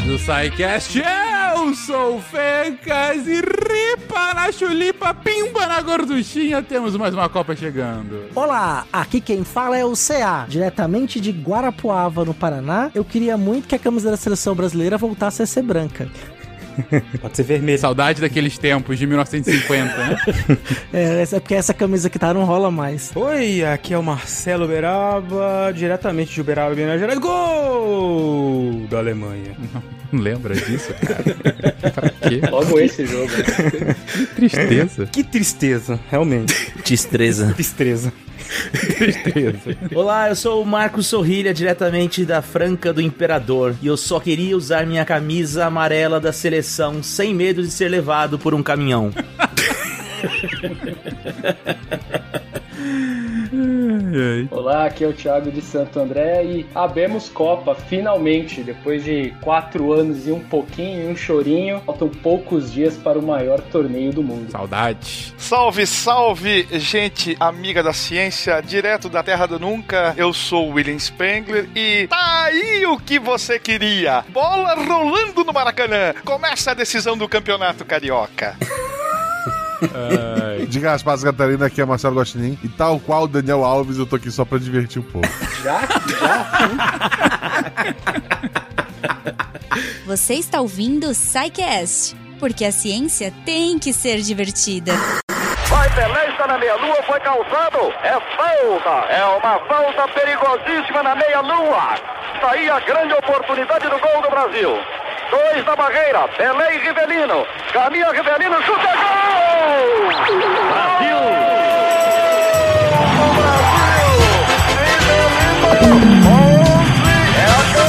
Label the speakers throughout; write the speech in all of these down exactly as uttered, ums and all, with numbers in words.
Speaker 1: do SciCast. Eu sou o Fencas e ripa na chulipa, pimba na gorduchinha. Temos mais uma Copa chegando.
Speaker 2: Olá, aqui quem fala é o C A, diretamente de Guarapuava, no Paraná. Eu queria muito que a camisa da seleção brasileira voltasse a ser branca.
Speaker 3: Pode ser vermelho.
Speaker 1: Saudade daqueles tempos de mil novecentos e cinquenta, né?
Speaker 2: É, é porque essa camisa que tá não rola mais.
Speaker 3: Oi, aqui é o Marcelo Uberaba, diretamente de Uberaba, Minas Gerais. Gol da Alemanha.
Speaker 1: Não, não lembra disso, cara? Pra quê?
Speaker 4: Logo esse jogo. Né?
Speaker 1: Que tristeza.
Speaker 3: Que tristeza, realmente.
Speaker 5: Destreza.
Speaker 3: Tristeza.
Speaker 1: Tristeza.
Speaker 5: Olá, eu sou o Marcos Sorrilha, diretamente da Franca do Imperador. E eu só queria usar minha camisa amarela da seleção sem medo de ser levado por um caminhão.
Speaker 4: Olá, aqui é o Thiago de Santo André e abemos Copa, finalmente, depois de quatro anos e um pouquinho, e um chorinho, faltam poucos dias para o maior torneio do mundo.
Speaker 1: Saudade.
Speaker 6: Salve, salve, gente amiga da ciência, direto da Terra do Nunca, eu sou o William Spengler e tá aí o que você queria, bola rolando no Maracanã, começa a decisão do Campeonato Carioca.
Speaker 1: Ai.
Speaker 7: Diga as pazes, Catarina, aqui é Marcelo Gostinin. E tal qual o Daniel Alves, eu tô aqui só pra divertir um pouco.
Speaker 4: Já? Já?
Speaker 8: Você está ouvindo o SciCast, porque a ciência tem que ser divertida.
Speaker 9: Vai, Pelé, está na meia-lua, foi calçado, é falta, é uma falta perigosíssima na meia-lua. Está aí a grande oportunidade do gol do Brasil. Dois da barreira, Pelé e Rivelino. Caminha Rivelino, chuta, gol! Brasil! O Brasil! Rivelino! onze é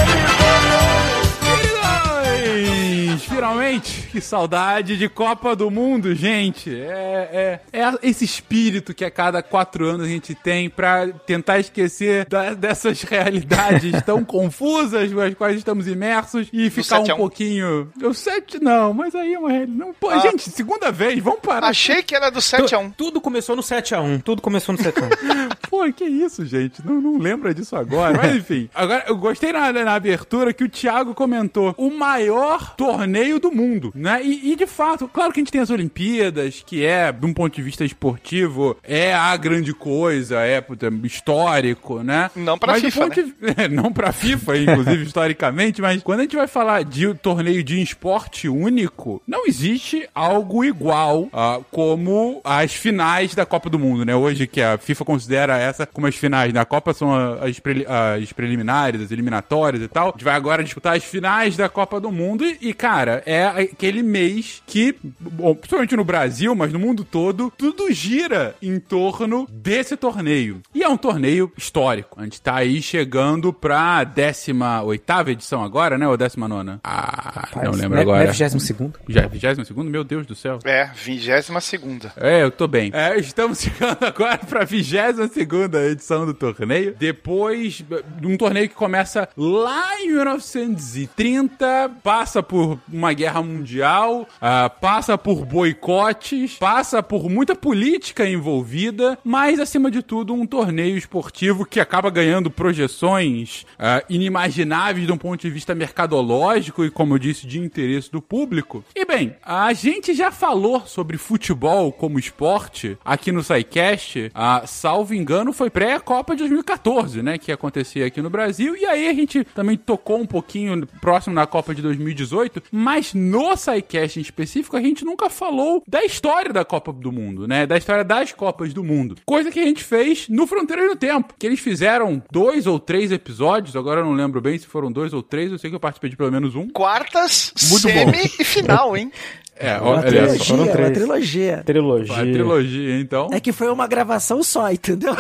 Speaker 9: a
Speaker 1: Queridões, finalmente, que saudade de Copa do Mundo, gente. É, é, é esse espírito que a cada quatro anos a gente tem pra tentar esquecer da, dessas realidades tão confusas nas quais estamos imersos e ficar um pouquinho... Eu sete não, mas aí é uma realidade... Não, pô,
Speaker 6: Ah.
Speaker 1: gente, segunda vez, vamos parar.
Speaker 6: Achei que era do sete a um.
Speaker 3: Tudo começou no sete a um. Tudo começou no sete a um.
Speaker 1: Pô, que isso, gente? Não, não lembra disso agora. Mas enfim, agora eu gostei na, na abertura que o Thiago comentou o maior torneio do mundo, né? E, e de fato, claro que a gente tem as Olimpíadas, que é, de um ponto de vista esportivo, é a grande coisa, é puta, histórico, né?
Speaker 6: Não pra
Speaker 1: Mas do
Speaker 6: FIFA,
Speaker 1: ponto de- Não pra FIFA, inclusive, historicamente, mas quando a gente vai falar de torneio de esporte único, não existe algo igual ah, como as finais da Copa do Mundo, né? Hoje que a FIFA considera essa como as finais, na Copa são as, pre- as preliminares, as eliminatórias e tal. A gente vai agora disputar as finais da Copa do Mundo e, e, cara, é aquele mês que, bom, principalmente no Brasil, mas no mundo todo, tudo gira em torno desse torneio. E é um torneio histórico. A gente tá aí chegando pra décima oitava edição agora, né? Ou décima nona? Ah, não lembro
Speaker 3: Não é-
Speaker 1: agora.
Speaker 3: Não é vigésimo segundo?
Speaker 1: Já é vigésimo segundo? Meu Deus do céu.
Speaker 6: É, vigésima segunda.
Speaker 1: É, eu tô bem. É, estamos chegando agora pra vigésima segunda edição do torneio. Depois de um torneio que começa lá em mil novecentos e trinta, passa por uma guerra mundial, ah, passa por boicotes, passa por muita política envolvida, mas acima de tudo um torneio esportivo que acaba ganhando projeções ah, inimagináveis de um ponto de vista mercadológico e, como eu disse, de interesse do público. E bem, a gente já falou sobre futebol como esporte aqui no SciCast, ah, salvo engano, foi pré-Copa de dois mil e catorze, né, que acontecia aqui no Brasil, e aí a gente também tocou um pouquinho próximo na Copa de dois mil e dezoito, mas no SciCast em específico a gente nunca falou da história da Copa do Mundo, né, da história das Copas do Mundo, coisa que a gente fez no Fronteiras do Tempo, que eles fizeram dois ou três episódios, agora eu não lembro bem se foram dois ou três, eu sei que eu participei de pelo menos um.
Speaker 6: Quartas,
Speaker 1: Muito
Speaker 6: semi
Speaker 1: bom.
Speaker 6: e final, hein?
Speaker 1: É,
Speaker 2: Uma
Speaker 1: olha
Speaker 2: trilogia,
Speaker 1: só.
Speaker 2: uma trilogia.
Speaker 3: Trilogia.
Speaker 1: A trilogia, então.
Speaker 2: É que foi uma gravação só, entendeu?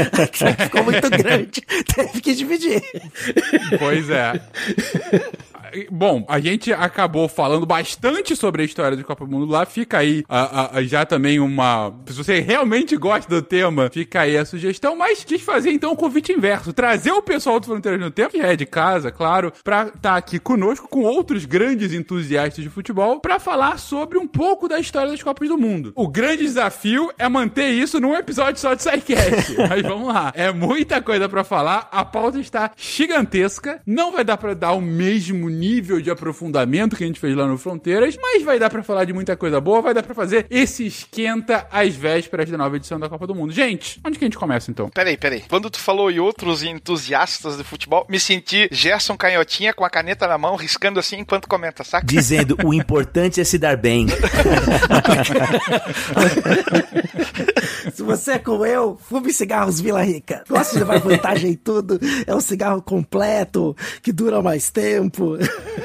Speaker 2: Ficou muito grande. Teve que dividir.
Speaker 1: Pois é. bom, a gente acabou falando bastante sobre a história de Copa do Mundo lá. Fica aí a, a, a já também uma... Se você realmente gosta do tema, fica aí a sugestão. Mas quis fazer então o convite inverso. Trazer o pessoal do Fronteiras no Tempo, que é de casa, claro, pra estar aqui conosco com outros grandes entusiastas de futebol pra falar sobre um pouco da história das Copas do Mundo. O grande desafio é manter isso num episódio só de SciCast. Mas vamos lá. É muita coisa pra falar. A pauta está gigantesca. Não vai dar pra dar o mesmo nível de aprofundamento que a gente fez lá no Fronteiras, mas vai dar pra falar de muita coisa boa, vai dar pra fazer esse esquenta às vésperas da nova edição da Copa do Mundo. Gente, onde que a gente começa então?
Speaker 6: Peraí, peraí. Quando tu falou em outros entusiastas de futebol, me senti Gerson Canhotinha com a caneta na mão, riscando assim enquanto comenta, saca?
Speaker 5: Dizendo, o importante é se dar bem.
Speaker 2: Se você é como eu, fume cigarros Vila Rica. Gosta de levar vantagem em tudo. É um cigarro completo, que dura mais tempo.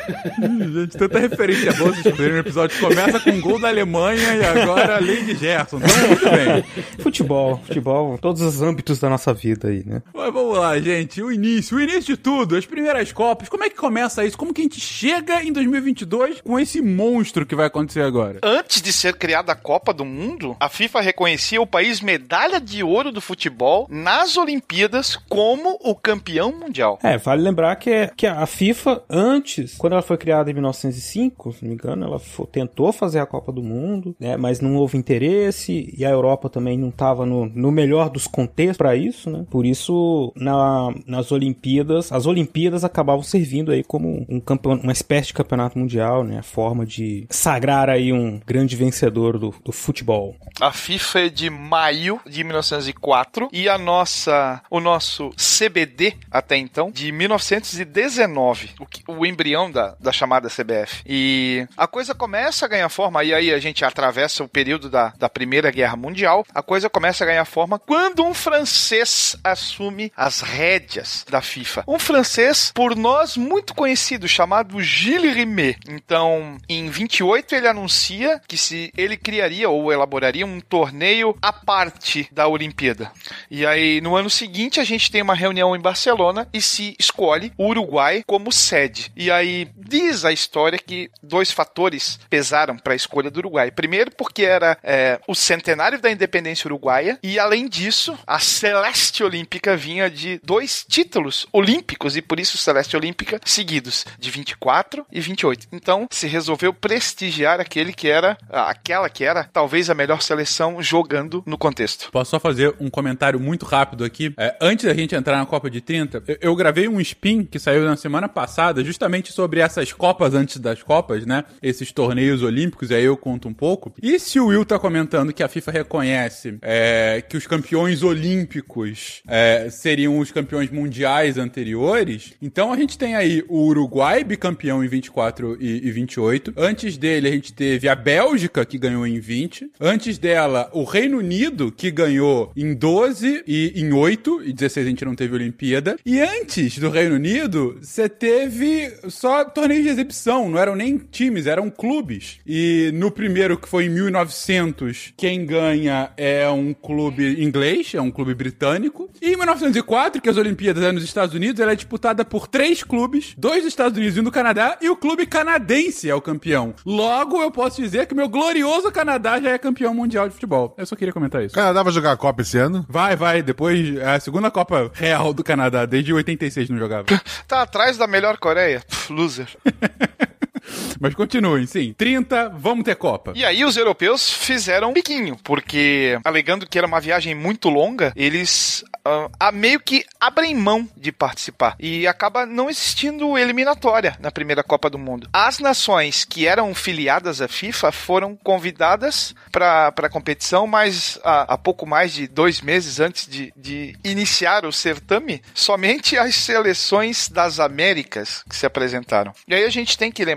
Speaker 1: Gente, tanta referência boa. Vocês perderam no episódio que começa com um gol da Alemanha e agora Lady Gerson. Então, muito bem.
Speaker 3: Futebol, futebol, todos os âmbitos da nossa vida aí, né?
Speaker 1: Mas vamos lá, gente. O início, o início de tudo, as primeiras Copas. Como é que começa isso? Como que a gente chega em dois mil e vinte e dois com esse monstro que vai acontecer agora?
Speaker 6: Antes de ser criada a Copa do Mundo, a FIFA reconhecia o país medalha de ouro do futebol nas Olimpíadas como o campeão mundial.
Speaker 3: É, vale lembrar que, é, que a FIFA, antes, quando ela foi criada em mil novecentos e cinco, se não me engano, ela foi, tentou fazer a Copa do Mundo, né, mas não houve interesse, e a Europa também não estava no, no melhor dos contextos para isso, né? Por isso, na, nas Olimpíadas, as Olimpíadas acabavam servindo aí como um campeon, uma espécie de campeonato mundial, né? A forma de sagrar aí um grande vencedor do, do futebol.
Speaker 6: A FIFA é de maio de mil novecentos e quatro e a nossa, o nosso C B D até então de mil novecentos e dezenove, o, que, o embrião da, da chamada C B F. E a coisa começa a ganhar forma, e aí a gente atravessa o período da, da Primeira Guerra Mundial, a coisa começa a ganhar forma quando um francês assume as rédeas da FIFA. Um francês, por nós, muito conhecido, chamado Gilles Rimet. Então, em vinte e oito, ele anuncia que se ele criaria ou elaboraria um torneio à parte da Olimpíada. E aí, no ano seguinte, a gente tem uma reunião em Barcelona e se escolhe o Uruguai como sede. E aí, diz a história que dois fatores pesaram para a escolha do Uruguai. Primeiro, porque era é, o centenário da independência uruguaia e, além disso, a Celeste Olímpica vinha de dois títulos olímpicos e, por isso, Celeste Olímpica seguidos, de vinte e quatro e vinte e oito. Então, se resolveu prestigiar aquele que era, aquela que era, talvez a melhor seleção jogando no contexto.
Speaker 1: Posso só fazer um comentário muito rápido aqui? É, antes da gente entrar na Copa de trinta, eu, eu gravei um spin que saiu na semana passada justamente sobre essas Copas antes das Copas, né? Esses torneios olímpicos, e aí eu conto um pouco. E se o Will tá comentando que a FIFA reconhece é, que os campeões olímpicos é, seriam os campeões mundiais anteriores, então a gente tem aí o Uruguai, bicampeão em vinte e quatro e vinte e oito. Antes dele, a gente teve a Bélgica, que ganhou em vinte. Antes dela, o Reino Unido, que ganhou em doze e em oito. E dezesseis a gente não teve Olimpíada. E antes do Reino Unido, você teve só torneios de exibição. Não eram nem times, eram clubes. E no primeiro, que foi em mil e novecentos, quem ganha é um clube inglês, é um clube britânico. E em mil novecentos e quatro, que as Olimpíadas eram nos Estados Unidos, ela é disputada por três clubes, dois dos Estados Unidos e um do Canadá, e o clube canadense é o campeão. Logo, eu posso dizer que meu glorioso Canadá já é campeão mundial de futebol. Eu só queria comentar isso.
Speaker 7: O Canadá vai jogar a Copa esse ano?
Speaker 1: Vai, vai. Depois, é a segunda Copa real do Canadá. Desde oitenta e seis não jogava.
Speaker 6: Tá atrás da melhor Coreia. Pff, loser.
Speaker 1: Mas continuem, sim. trinta, vamos ter Copa.
Speaker 6: E aí os europeus fizeram um biquinho, porque, alegando que era uma viagem muito longa, eles uh, a meio que abrem mão de participar. E acaba não existindo eliminatória na primeira Copa do Mundo. As nações que eram filiadas à FIFA foram convidadas para a competição, mas há, há pouco mais de dois meses antes de, de iniciar o certame, somente as seleções das Américas que se apresentaram. E aí a gente tem que lembrar que era uma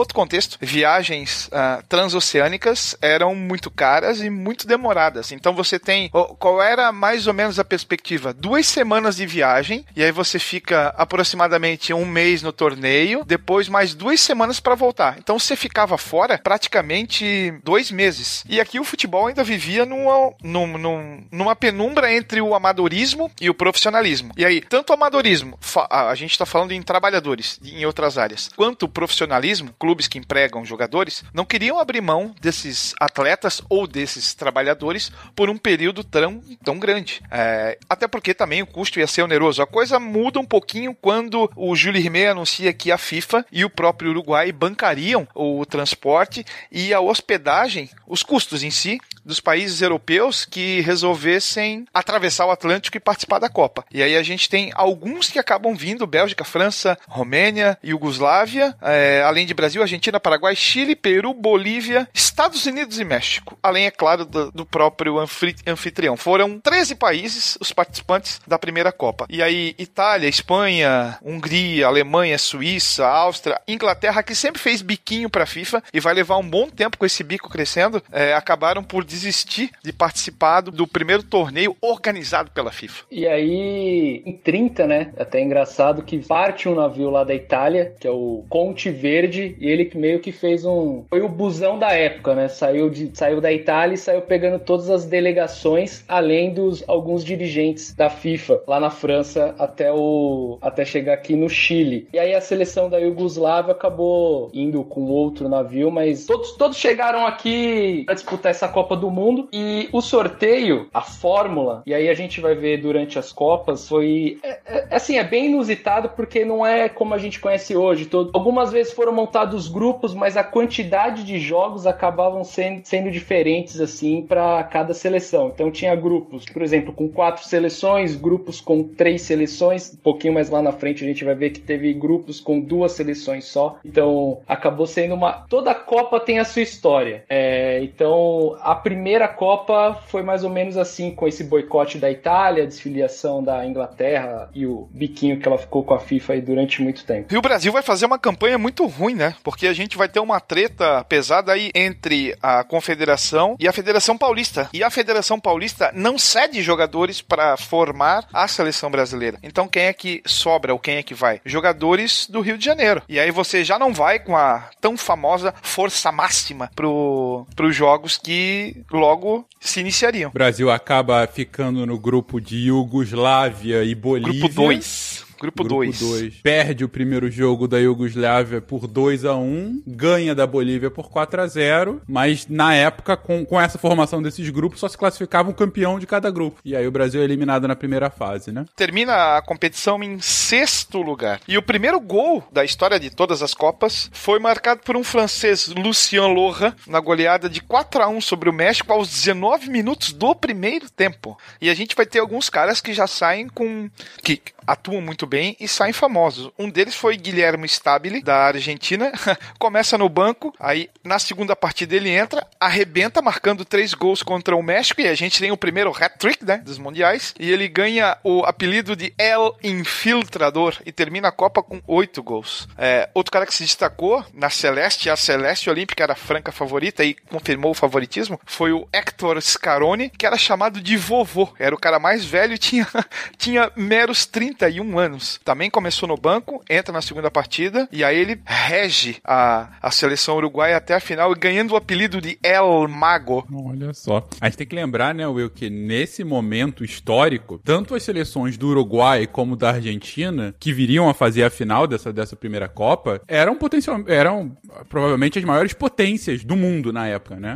Speaker 6: outro contexto. Viagens uh, transoceânicas eram muito caras e muito demoradas. Então você tem... Qual era mais ou menos a perspectiva? Duas semanas de viagem, e aí você fica aproximadamente um mês no torneio, depois mais duas semanas para voltar. Então você ficava fora praticamente dois meses. E aqui o futebol ainda vivia numa, numa, numa penumbra entre o amadorismo e o profissionalismo. E aí, tanto o amadorismo, a gente está falando em trabalhadores, em outras áreas, quanto o profissionalismo, clubes que empregam jogadores, não queriam abrir mão desses atletas ou desses trabalhadores por um período tão, tão grande. É, até porque também o custo ia ser oneroso. A coisa muda um pouquinho quando o Jules Rimet anuncia que a FIFA e o próprio Uruguai bancariam o transporte e a hospedagem, os custos em si, dos países europeus que resolvessem atravessar o Atlântico e participar da Copa. E aí a gente tem alguns que acabam vindo, Bélgica, França, Romênia, Iugoslávia, é, além de Brasil, Argentina, Paraguai, Chile, Peru, Bolívia, Estados Unidos e México. Além, é claro, do, do próprio anfitrião. Foram treze países os participantes da primeira Copa. E aí Itália, Espanha, Hungria, Alemanha, Suíça, Áustria, Inglaterra, que sempre fez biquinho para a FIFA e vai levar um bom tempo com esse bico crescendo, é, acabaram por desistir de participar do, do primeiro torneio organizado pela FIFA.
Speaker 4: E aí, em trinta, né? Até engraçado que parte um navio lá da Itália, que é o Conte Verde, e ele meio que fez um... Foi o busão da época, né? Saiu, de, saiu da Itália e saiu pegando todas as delegações, além dos alguns dirigentes da FIFA, lá na França, até, o, até chegar aqui no Chile. E aí a seleção da Iugoslávia acabou indo com outro navio, mas todos, todos chegaram aqui para disputar essa Copa do Mundo, e o sorteio, a fórmula, e aí a gente vai ver durante as Copas, foi, é, é, assim, é bem inusitado, porque não é como a gente conhece hoje. Todo, algumas vezes foram montados grupos, mas a quantidade de jogos acabavam sendo, sendo diferentes, assim, para cada seleção. Então tinha grupos, por exemplo, com quatro seleções, grupos com três seleções, um pouquinho mais lá na frente a gente vai ver que teve grupos com duas seleções só. Então acabou sendo uma... Toda Copa tem a sua história. É, então a primeira Copa foi mais ou menos assim, com esse boicote da Itália, a desfiliação da Inglaterra e o biquinho que ela ficou com a FIFA aí durante muito tempo.
Speaker 6: E o Brasil vai fazer uma campanha muito ruim, né? Porque a gente vai ter uma treta pesada aí entre a Confederação e a Federação Paulista. E a Federação Paulista não cede jogadores para formar a seleção brasileira. Então quem é que sobra ou quem é que vai? Jogadores do Rio de Janeiro. E aí você já não vai com a tão famosa força máxima pro, pros jogos que logo se iniciariam.
Speaker 1: O Brasil acaba ficando no grupo de Iugoslávia e Bolívia.
Speaker 6: Grupo dois. Grupo dois.
Speaker 1: Perde o primeiro jogo da Iugoslávia por dois a um, ganha da Bolívia por quatro a zero, mas na época, com, com essa formação desses grupos, só se classificava um campeão de cada grupo. E aí o Brasil é eliminado na primeira fase, né?
Speaker 6: Termina a competição em sexto lugar. E o primeiro gol da história de todas as Copas foi marcado por um francês, Lucien Lohan, na goleada de quatro a um sobre o México aos dezenove minutos do primeiro tempo. E a gente vai ter alguns caras que já saem com... que atuam muito bem e saem famosos. Um deles foi Guilherme Stabile, da Argentina. Começa no banco, aí na segunda partida ele entra, arrebenta, marcando três gols contra o México, e a gente tem o primeiro hat-trick, né, dos mundiais, e ele ganha o apelido de El Infiltrador e termina a Copa com oito gols. É, outro cara que se destacou na Celeste, a Celeste Olímpica era a franca favorita e confirmou o favoritismo, foi o Héctor Scaroni, que era chamado de vovô. Era o cara mais velho e tinha, tinha meros trinta e um anos. Também começou no banco, entra na segunda partida e aí ele rege a, a seleção uruguaia até a final, ganhando o apelido de El Mago.
Speaker 1: Olha só. A gente tem que lembrar, né, Will, que nesse momento histórico, tanto as seleções do Uruguai como da Argentina, que viriam a fazer a final dessa, dessa primeira Copa, eram, potencial, eram provavelmente as maiores potências do mundo na época, né?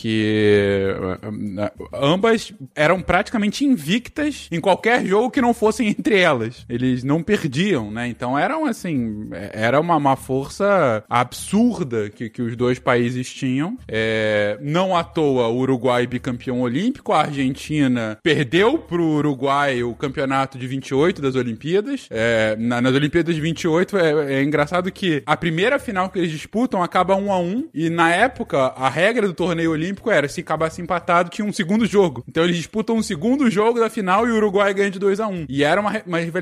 Speaker 1: Porque ambas eram praticamente invictas em qualquer jogo que não fossem entre elas. Eles não perdiam, né? Então eram assim, era uma, uma força absurda que, que os dois países tinham. É, não à toa o Uruguai bicampeão olímpico, a Argentina perdeu pro Uruguai o campeonato de vinte e oito das Olimpíadas. É, na, nas Olimpíadas de vinte e oito é, é engraçado que a primeira final que eles disputam acaba um a um, e na época a regra do torneio olímpico era, se acabasse empatado, tinha um segundo jogo. Então eles disputam um segundo jogo da final e o Uruguai ganha de dois a um. E era uma, uma rivalidade muito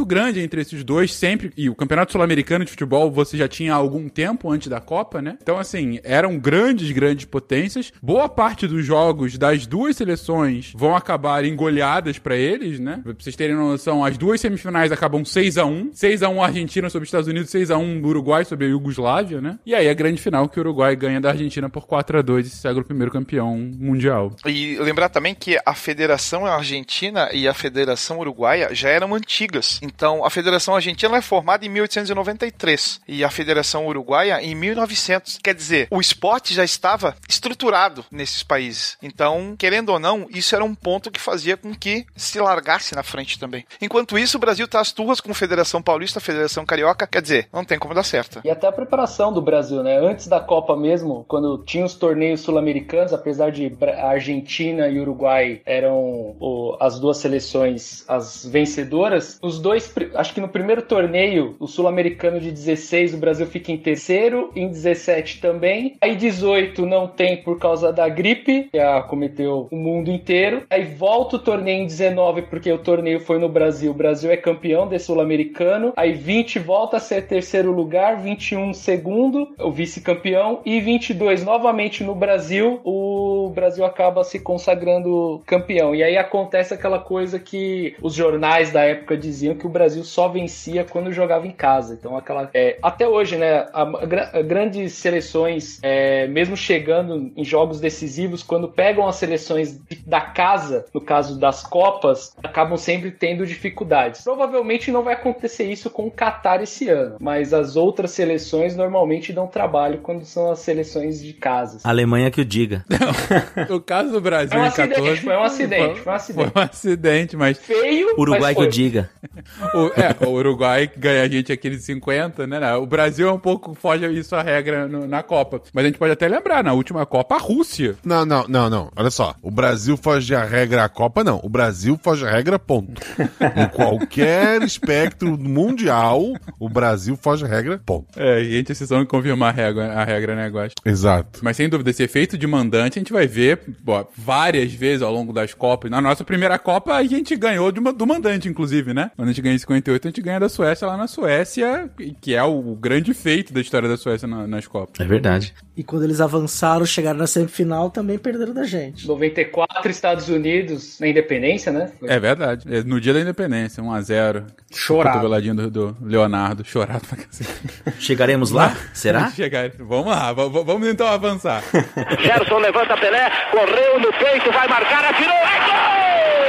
Speaker 1: muito grande entre esses dois, sempre. E o Campeonato Sul-Americano de Futebol você já tinha há algum tempo antes da Copa, né? Então, assim, eram grandes, grandes potências. Boa parte dos jogos das duas seleções vão acabar engolhadas pra eles, né? Pra vocês terem uma noção, as duas semifinais acabam seis a um. seis a um Argentina sobre os Estados Unidos, seis a um Uruguai sobre a Iugoslávia, né? E aí a grande final que o Uruguai ganha da Argentina por quatro a dois e se sagra o primeiro campeão mundial.
Speaker 6: E lembrar também que a Federação Argentina e a Federação Uruguaia já eram antigas. Então, a Federação Argentina é formada em mil oitocentos e noventa e três e a Federação Uruguaia em mil e novecentos. Quer dizer, o esporte já estava estruturado nesses países. Então, querendo ou não, isso era um ponto que fazia com que se largasse na frente também. Enquanto isso, o Brasil tá às turras com a Federação Paulista, a Federação Carioca. Quer dizer, não tem como dar certo.
Speaker 4: E até a preparação do Brasil, né? Antes da Copa mesmo, quando tinha os torneios sul-americanos, apesar de a Argentina e o Uruguai eram o, as duas seleções as vencedoras, os dois, acho que no primeiro torneio, o sul-americano de dezesseis, o Brasil fica em terceiro, em dezessete também, aí dezoito não tem por causa da gripe, que acometeu o mundo inteiro, aí volta o torneio em dezenove, porque o torneio foi no Brasil, o Brasil é campeão desse sul-americano, aí vinte volta a ser terceiro lugar, vinte e um segundo, o vice-campeão, e vinte e dois novamente no Brasil, o Brasil acaba se consagrando campeão. E aí acontece aquela coisa que os jornais da época diziam, que o Brasil só vencia quando jogava em casa. Então aquela... É, até hoje, né, a, a, a grandes seleções, é, mesmo chegando em jogos decisivos, quando pegam as seleções da casa, no caso das Copas, acabam sempre tendo dificuldades. Provavelmente não vai acontecer isso com o Catar esse ano, mas as outras seleções normalmente dão trabalho quando são as seleções de casa.
Speaker 5: A Alemanha que o diga.
Speaker 1: Não, o caso do Brasil
Speaker 4: foi um
Speaker 1: em
Speaker 4: acidente,
Speaker 1: catorze...
Speaker 4: Foi um acidente, foi um acidente.
Speaker 1: Foi um acidente, mas...
Speaker 4: Feio,
Speaker 5: Uruguai
Speaker 4: mas
Speaker 5: que
Speaker 4: foi.
Speaker 5: o diga.
Speaker 1: O, é, o Uruguai ganha a gente aquele cinquenta, né? O Brasil é um pouco, foge isso a regra no, na Copa. Mas a gente pode até lembrar, na última Copa, a Rússia.
Speaker 7: Não, não, não, não. Olha só. O Brasil foge a regra a Copa, não. O Brasil foge a regra, ponto. Em qualquer espectro mundial, o Brasil foge a regra, ponto.
Speaker 1: É, e a gente precisa confirmar a regra, a regra, né, Guaxa?
Speaker 7: Exato.
Speaker 1: Mas sem dúvida, esse efeito de mandante a gente vai ver bom, várias vezes ao longo das Copas. Na nossa primeira Copa, a gente ganhou de uma, do mandante, inclusive, né? Quando a gente ganha em cinquenta e oito, a gente ganha da Suécia lá na Suécia, que é o grande feito da história da Suécia na, nas Copas.
Speaker 5: É verdade.
Speaker 2: E quando eles avançaram, chegaram na semifinal, também perderam da gente.
Speaker 4: noventa e quatro, Estados Unidos, na independência, né?
Speaker 1: É verdade. É no dia da independência, um a zero.
Speaker 2: Chorado.
Speaker 1: Cotoveladinho do, do Leonardo, chorado pra cacete.
Speaker 5: Chegaremos lá? Será?
Speaker 1: Chegar. Vamos lá, v- vamos então avançar.
Speaker 9: Gerson levanta Pelé, correu no peito, vai marcar, atirou, é gol!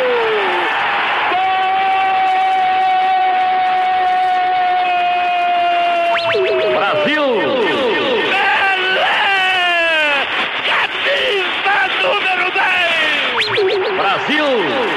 Speaker 9: Gol! Brasil! Pelé! Camisa número dez! Brasil!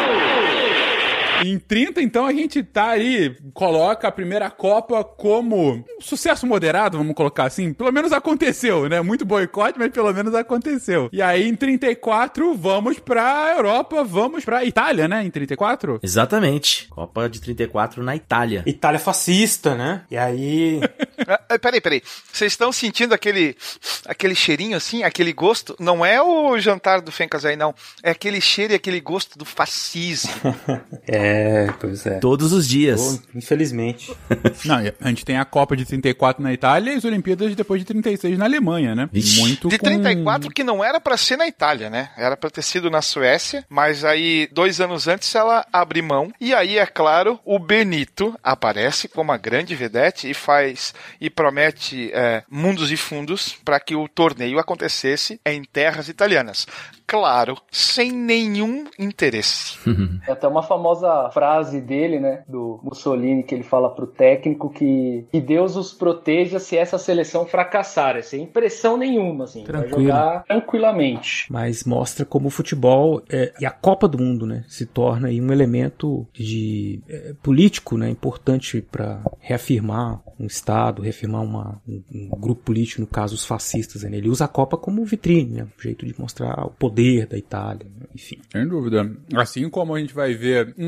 Speaker 1: Em trinta, então, a gente tá aí, coloca a primeira Copa como um sucesso moderado, vamos colocar assim. Pelo menos aconteceu, né? Muito boicote, mas pelo menos aconteceu. E aí, em trinta e quatro, vamos pra Europa, vamos pra Itália, né? Em trinta e quatro?
Speaker 5: Exatamente. Copa de trinta e quatro na Itália.
Speaker 3: Itália fascista, né? E aí...
Speaker 6: Ah, peraí, peraí. Vocês estão sentindo aquele, aquele cheirinho assim, aquele gosto? Não é o jantar do Fencas aí, não. É aquele cheiro e aquele gosto do fascismo.
Speaker 3: É, pois é.
Speaker 5: Todos os dias.
Speaker 3: Pô, infelizmente.
Speaker 1: Não, a gente tem a Copa de trinta e quatro na Itália e as Olimpíadas depois de trinta e seis na Alemanha, né?
Speaker 5: Vixe.
Speaker 1: Muito
Speaker 6: De
Speaker 1: com...
Speaker 6: trinta e quatro que não era pra ser na Itália, né? Era pra ter sido na Suécia, mas aí dois anos antes ela abre mão e aí, é claro, o Benito aparece como a grande vedete e faz e promete é, mundos e fundos para que o torneio acontecesse em terras italianas. Claro, sem nenhum interesse.
Speaker 4: É até uma famosa frase dele, né, do Mussolini, que ele fala pro técnico que, que Deus os proteja se essa seleção fracassar, sem impressão nenhuma, assim,
Speaker 3: Tranquilo.
Speaker 4: vai jogar tranquilamente.
Speaker 3: Mas mostra como o futebol é, e a Copa do Mundo, né, se torna aí um elemento de é, político, né, importante para reafirmar um Estado, reafirmar uma, um, um grupo político, no caso os fascistas. Né? Ele usa a Copa como vitrine, né, um jeito de mostrar o poder da Itália, né? Enfim.
Speaker 1: Sem dúvida. Assim como a gente vai ver um setenta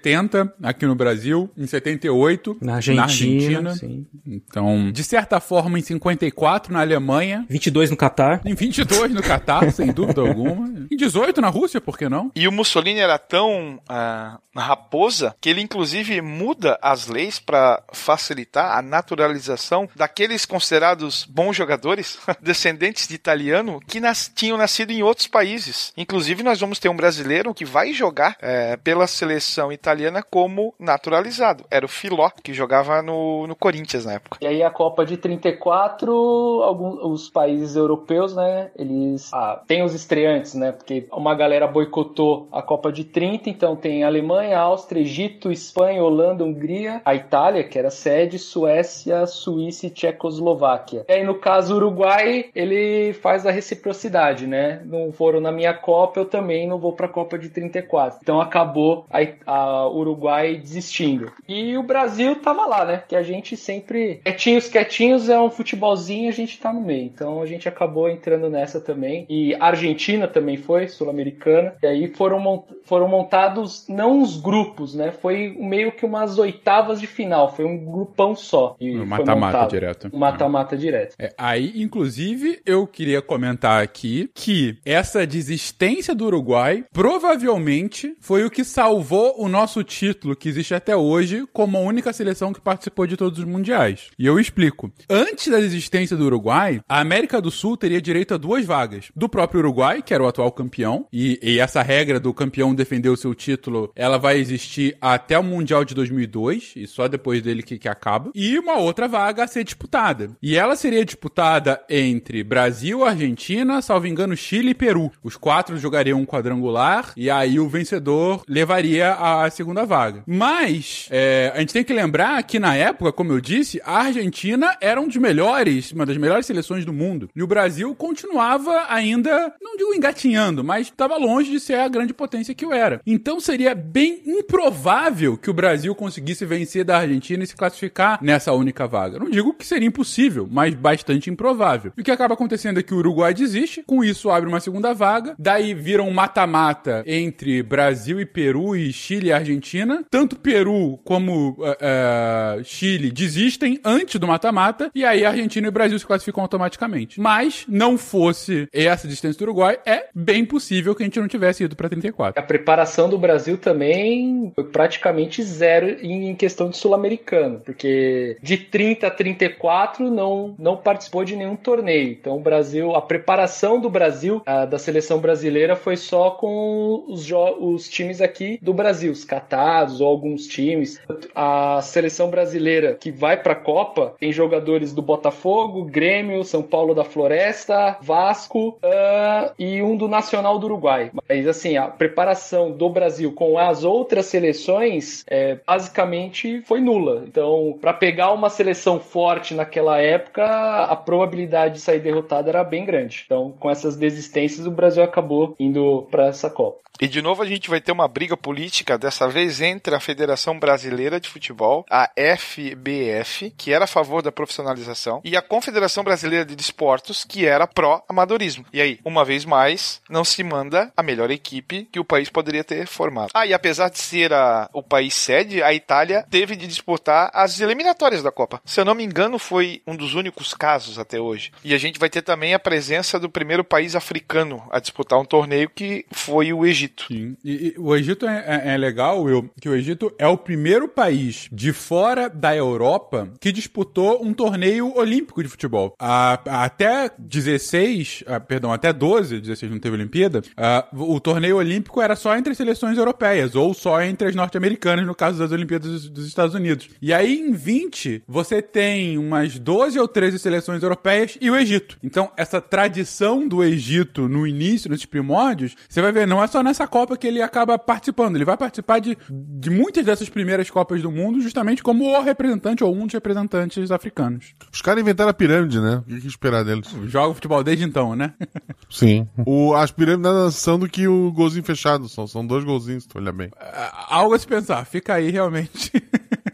Speaker 1: setenta aqui no Brasil, em setenta e oito
Speaker 3: na Argentina.
Speaker 1: Na Argentina.
Speaker 3: Sim.
Speaker 1: Então, de certa forma, em cinquenta e quatro na Alemanha.
Speaker 3: vinte e dois no Catar.
Speaker 1: Em vinte e dois no Catar, sem dúvida alguma. Em dezoito na Rússia, por que não?
Speaker 6: E o Mussolini era tão uh, raposa que ele, inclusive, muda as leis para facilitar a naturalização daqueles considerados bons jogadores, descendentes de italiano, que nas, tinham nascido em outros países. Inclusive, nós vamos ter um brasileiro que vai jogar é, pela seleção italiana como naturalizado. Era o Filó, que jogava no, no Corinthians na época.
Speaker 4: E aí a Copa de trinta e quatro, alguns os países europeus, né, eles ah, tem os estreantes, né, porque uma galera boicotou a Copa de trinta, então tem Alemanha, Áustria, Egito, Espanha, Holanda, Hungria, a Itália, que era sede, Suécia, Suíça e Tchecoslováquia. E aí no caso o Uruguai, ele faz a reciprocidade, né, não foram na minha Copa, eu também não vou pra Copa de trinta e quatro. Então acabou a, a Uruguai desistindo. E o Brasil tava lá, né, que a gente sempre, quietinhos, quietinhos, é um futebolzinho, a gente tá no meio. Então a gente acabou entrando nessa também. E a Argentina também foi, sul-americana. E aí foram, mont- foram montados, não os grupos, né, foi meio que umas oitavas de final, foi um grupão só. E
Speaker 1: um mata-mata direto.
Speaker 4: Um mata-mata direto.
Speaker 1: É, aí, inclusive, eu queria comentar aqui que essa desistência do Uruguai provavelmente foi o que salvou o nosso título, que existe até hoje, como a única seleção que participou de todos os mundiais. E eu explico. Antes da desistência do Uruguai, a América do Sul teria direito a duas vagas. Do próprio Uruguai, que era o atual campeão, e, e essa regra do campeão defender o seu título, ela vai existir até o Mundial de dois mil e dois, e só depois dele que, que acaba. E uma outra vaga a ser disputada. E ela seria disputada entre Brasil, Argentina, salvo engano, Chile e Peru. Os quatro jogariam um quadrangular, e aí o vencedor levaria a segunda vaga. Mas, é, a gente tem que lembrar que na época, como eu disse, a Argentina era um dos melhores, uma das melhores seleções do mundo. E o Brasil continuava ainda, não digo engatinhando, mas estava longe de ser a grande potência que o era. Então seria bem improvável que o Brasil conseguisse vencer da Argentina e se classificar nessa única vaga. Não digo que seria impossível, mas bastante improvável. E o que acaba acontecendo é que o Uruguai desiste, com isso abre uma segunda vaga, daí vira um mata-mata entre Brasil e Peru e Chile e Argentina. Tanto Peru como uh, uh, Chile desistem antes do mata-mata, e aí Argentina e Brasil se classificam automaticamente. Mas, não fosse essa distância do Uruguai, é bem possível que a gente não tivesse ido para trinta e quatro.
Speaker 4: A preparação do Brasil também foi praticamente zero em questão de sul-americano, porque de trinta a trinta e quatro não, não participou de nenhum torneio. Então o Brasil, a preparação do Brasil, a, da seleção brasileira, foi só com os, jo- os times aqui do Brasil, os catados ou alguns times. A seleção brasileira que vai para a Copa tem jogadores do Botafogo, Grêmio, São Paulo da Floresta, Vasco uh, e um do Nacional do Uruguai. Mas assim, a preparação do Brasil com as outras seleções é, basicamente foi nula. Então, para pegar uma seleção forte naquela época, a probabilidade de sair derrotado era bem grande. Então, com essas desistências, o Brasil acabou indo para essa Copa.
Speaker 6: E de novo a gente vai ter uma briga política, dessa vez entre a Federação Brasileira de Futebol, a F B F, que era a favor da profissionalização, e a Confederação Brasileira de Desportos, que era pró-amadorismo. E aí, uma vez mais, não se manda a melhor equipe que o país poderia ter formado. Ah, e apesar de ser a, o país sede, a Itália teve de disputar as eliminatórias da Copa. Se eu não me engano, foi um dos únicos casos até hoje. E a gente vai ter também a presença do primeiro país africano a disputar um torneio, que foi o Egito.
Speaker 1: Sim. E, e o Egito é, é, é legal, Will, que o Egito é o primeiro país de fora da Europa que disputou um torneio olímpico de futebol. A, a, até dezesseis, a, perdão, até doze, dezesseis não teve Olimpíada, a, o torneio olímpico era só entre as seleções europeias, ou só entre as norte-americanas, no caso das Olimpíadas dos, dos Estados Unidos. E aí, em vinte, você tem umas doze ou treze seleções europeias e o Egito. Então, essa tradição do Egito no início, nesses primórdios, você vai ver, não é só nessa Copa que ele acaba participando, ele vai participar de, de muitas dessas primeiras Copas do mundo, justamente como o representante ou um dos representantes africanos.
Speaker 7: Os caras inventaram a pirâmide, né? O que, que esperar deles?
Speaker 1: Joga futebol desde então, né?
Speaker 7: Sim. O, as pirâmides nada são do que o golzinho fechado, são, são dois golzinhos, se tu olhar bem.
Speaker 1: Algo a se pensar, fica aí realmente.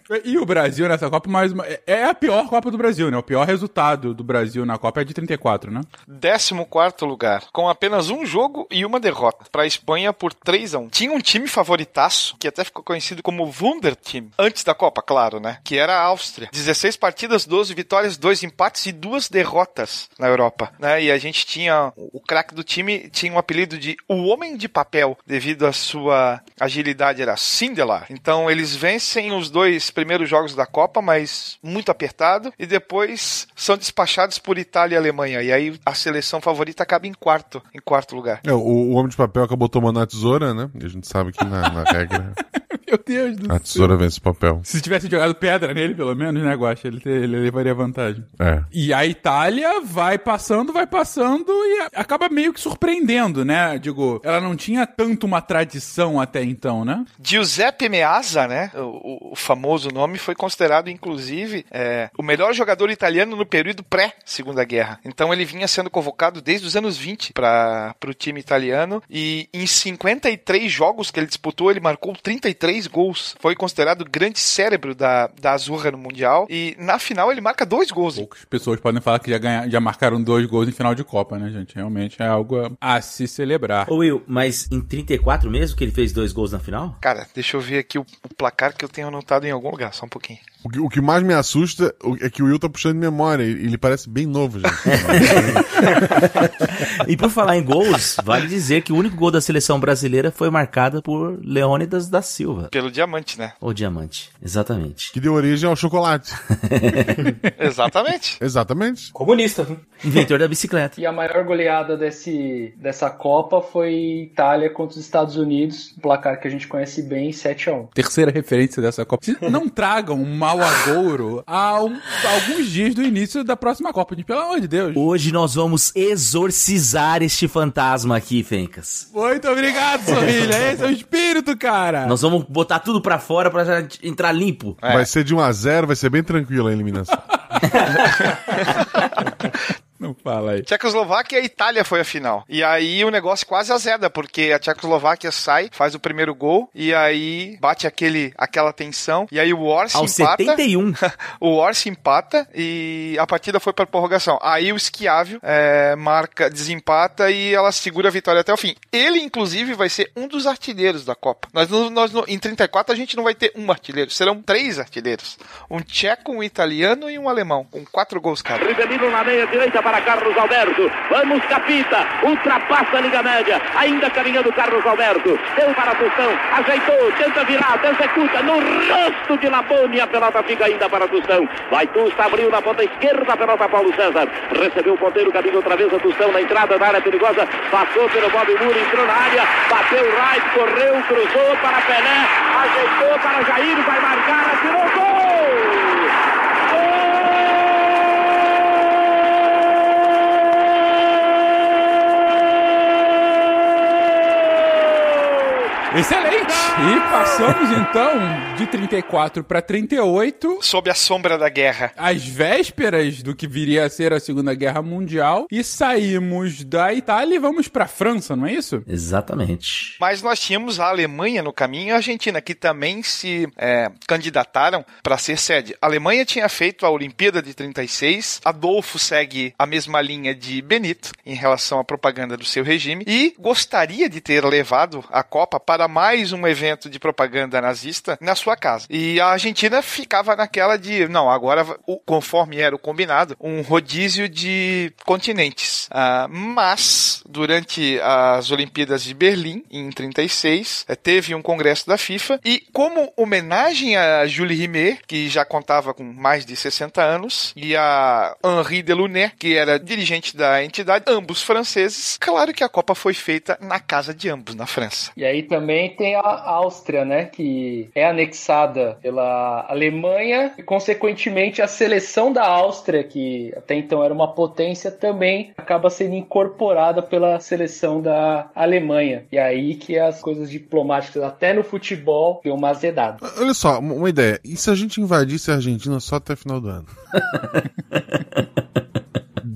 Speaker 1: E o Brasil nessa Copa, mais uma, é a pior Copa do Brasil, né? O pior resultado do Brasil na Copa é de trinta e quatro, né?
Speaker 6: décimo quarto lugar, com apenas um jogo e uma derrota, para a Espanha por três a um. Tinha um time favoritaço, que até ficou conhecido como Wunderteam, antes da Copa, claro, né? Que era a Áustria. dezesseis partidas, doze vitórias, dois empates e duas derrotas na Europa, né? E a gente tinha, o craque do time tinha um apelido de O Homem de Papel, devido à sua agilidade, era Sindelar. Então eles vencem os dois primeiros jogos da Copa, mas muito apertado, e depois são despachados por Itália e Alemanha, e aí a seleção favorita acaba em quarto, em quarto lugar.
Speaker 7: É, o, o Homem de Papel acabou tomando a tesoura, né? E a gente sabe que na, na regra...
Speaker 1: Meu Deus do céu.
Speaker 7: A tesoura vence o papel.
Speaker 1: Se tivesse jogado pedra nele, pelo menos, né, Guaxa? Ele, ter, ele levaria vantagem.
Speaker 7: É.
Speaker 1: E a Itália vai passando, vai passando e acaba meio que surpreendendo, né? Digo, ela não tinha tanto uma tradição até então, né?
Speaker 6: Giuseppe Meazza, né? O, o famoso nome foi considerado, inclusive, é, o melhor jogador italiano no período pré-Segunda Guerra. Então ele vinha sendo convocado desde os anos vinte para o time italiano e em cinquenta e três jogos que ele disputou, ele marcou trinta e três gols. Foi considerado o grande cérebro da, da Azurra no Mundial. E na final ele marca dois gols.
Speaker 1: Poucas pessoas podem falar que já, ganha, já marcaram dois gols em final de Copa, né, gente? Realmente é algo a se celebrar.
Speaker 5: Ô Will, mas em trinta e quatro mesmo que ele fez dois gols na final?
Speaker 6: Cara, deixa eu ver aqui o, o placar que eu tenho anotado em algum lugar, só um pouquinho.
Speaker 7: O que, o que mais me assusta é que o Will tá puxando de memória. Ele, ele parece bem novo, gente.
Speaker 5: E por falar em gols, vale dizer que o único gol da seleção brasileira foi marcado por Leônidas da Silva.
Speaker 6: Pelo diamante, né?
Speaker 5: O diamante, exatamente.
Speaker 7: Que deu origem ao chocolate.
Speaker 6: Exatamente.
Speaker 7: Exatamente.
Speaker 3: Comunista, viu?
Speaker 5: Inventor da bicicleta.
Speaker 4: E a maior goleada desse, dessa Copa foi Itália contra os Estados Unidos, um placar que a gente conhece bem, sete a um.
Speaker 1: Terceira referência dessa Copa. Se não tragam um mau agouro a, um, a alguns dias do início da próxima Copa, gente, pelo amor de Deus.
Speaker 5: Hoje nós vamos exorcizar este fantasma aqui, Fencas.
Speaker 1: Muito obrigado, Sorrilha. Esse é o espírito, cara.
Speaker 5: Nós vamos botar tudo pra fora pra já entrar limpo.
Speaker 6: É.
Speaker 7: Vai ser de um a zero, vai ser bem tranquilo a eliminação.
Speaker 1: Não fala aí.
Speaker 6: Tchecoslováquia e a Itália foi a final. E aí o negócio quase azeda, porque a Tchecoslováquia sai, faz o primeiro gol, e aí bate aquele, aquela tensão, e aí o Orsi
Speaker 5: Aos
Speaker 6: empata.
Speaker 5: setenta e um.
Speaker 6: O Orsi empata, e a partida foi para prorrogação. Aí o Schiavio é, marca, desempata, e ela segura a vitória até o fim. Ele, inclusive, vai ser um dos artilheiros da Copa. Nós, nós, em trinta e quatro a gente não vai ter um artilheiro, serão três artilheiros. Um tcheco, um italiano e um alemão, com quatro gols cada.
Speaker 9: Rivelino na meia direita para Carlos Alberto. Vamos, Capita. Ultrapassa a Liga Média. Ainda caminhando Carlos Alberto. Deu para a Tostão. Ajeitou. Tenta virar. Executa. No rosto de Laboni. A pelota fica ainda para a Tostão. Vai Tusta. Abriu na ponta esquerda. A pelota Paulo César. Recebeu o ponteiro. Caminho outra vez a Tostão na entrada da área perigosa. Passou pelo Bob Moura. Entrou na área. Bateu o right. Correu. Cruzou para Pelé. Ajeitou para Jair. Vai marcar. Atirou. Gol!
Speaker 1: Excelente! E passamos então de trinta e quatro para trinta e oito.
Speaker 6: Sob a sombra da guerra.
Speaker 1: Às vésperas do que viria a ser a Segunda Guerra Mundial. E saímos da Itália e vamos para a França, não é isso?
Speaker 5: Exatamente.
Speaker 6: Mas nós tínhamos a Alemanha no caminho e a Argentina, que também se é, candidataram para ser sede. A Alemanha tinha feito a Olimpíada de trinta e seis. Adolfo segue a mesma linha de Benito em relação à propaganda do seu regime e gostaria de ter levado a Copa para mais um evento de propaganda nazista na sua casa. E a Argentina ficava naquela de, não, agora, conforme era o combinado, um rodízio de continentes. Ah, mas, durante as Olimpíadas de Berlim, em trinta e seis, teve um congresso da FIFA e, como homenagem a Jules Rimet, que já contava com mais de sessenta anos, e a Henri Delaunay, que era dirigente da entidade, ambos franceses, claro que a Copa foi feita na casa de ambos, na França.
Speaker 4: E aí também tem a Áustria, né, que é anexada pela Alemanha e, consequentemente, a seleção da Áustria, que até então era uma potência, também acaba sendo incorporada pela seleção da Alemanha. E aí que as coisas diplomáticas, até no futebol, deu uma azedada.
Speaker 7: Olha só, uma ideia. E se a gente invadisse a Argentina só até final do ano?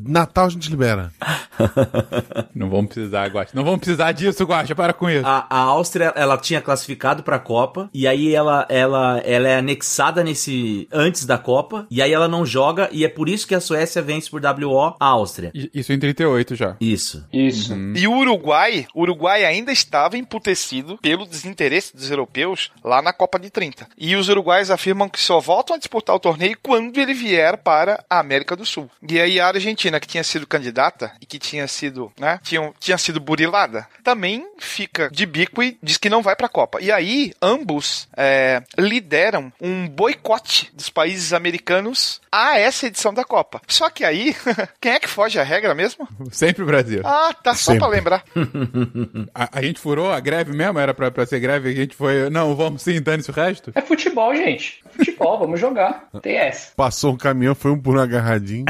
Speaker 7: Natal a gente libera.
Speaker 1: Não vamos precisar, Guaxa. Não vamos precisar disso, Guaxa. Para com isso.
Speaker 5: A, a Áustria, ela tinha classificado pra Copa, e aí ela, ela, ela é anexada nesse... antes da Copa, e aí ela não joga, e é por isso que a Suécia vence por W O a Áustria.
Speaker 1: Isso em trinta e oito já.
Speaker 5: Isso.
Speaker 4: Isso.
Speaker 6: Uhum. E o Uruguai, o Uruguai ainda estava emputecido pelo desinteresse dos europeus lá na Copa de trinta. E os uruguaios afirmam que só voltam a disputar o torneio quando ele vier para a América do Sul. E aí a Argentina, que tinha sido candidata e que tinha sido, né, tinha, tinha sido burilada, também fica de bico e diz que não vai para a Copa. E aí ambos é, lideram um boicote dos países americanos a essa edição da Copa. Só que aí, quem é que foge à regra mesmo?
Speaker 1: Sempre o Brasil.
Speaker 6: Ah, tá, só
Speaker 7: Sempre.
Speaker 6: pra lembrar.
Speaker 1: A, a gente furou a greve mesmo? Era pra, pra ser greve? A gente foi... Não, vamos sim, dane-se o resto?
Speaker 4: É futebol, gente. Futebol, vamos jogar. Tem essa.
Speaker 7: Passou um caminhão, foi um por um agarradinho.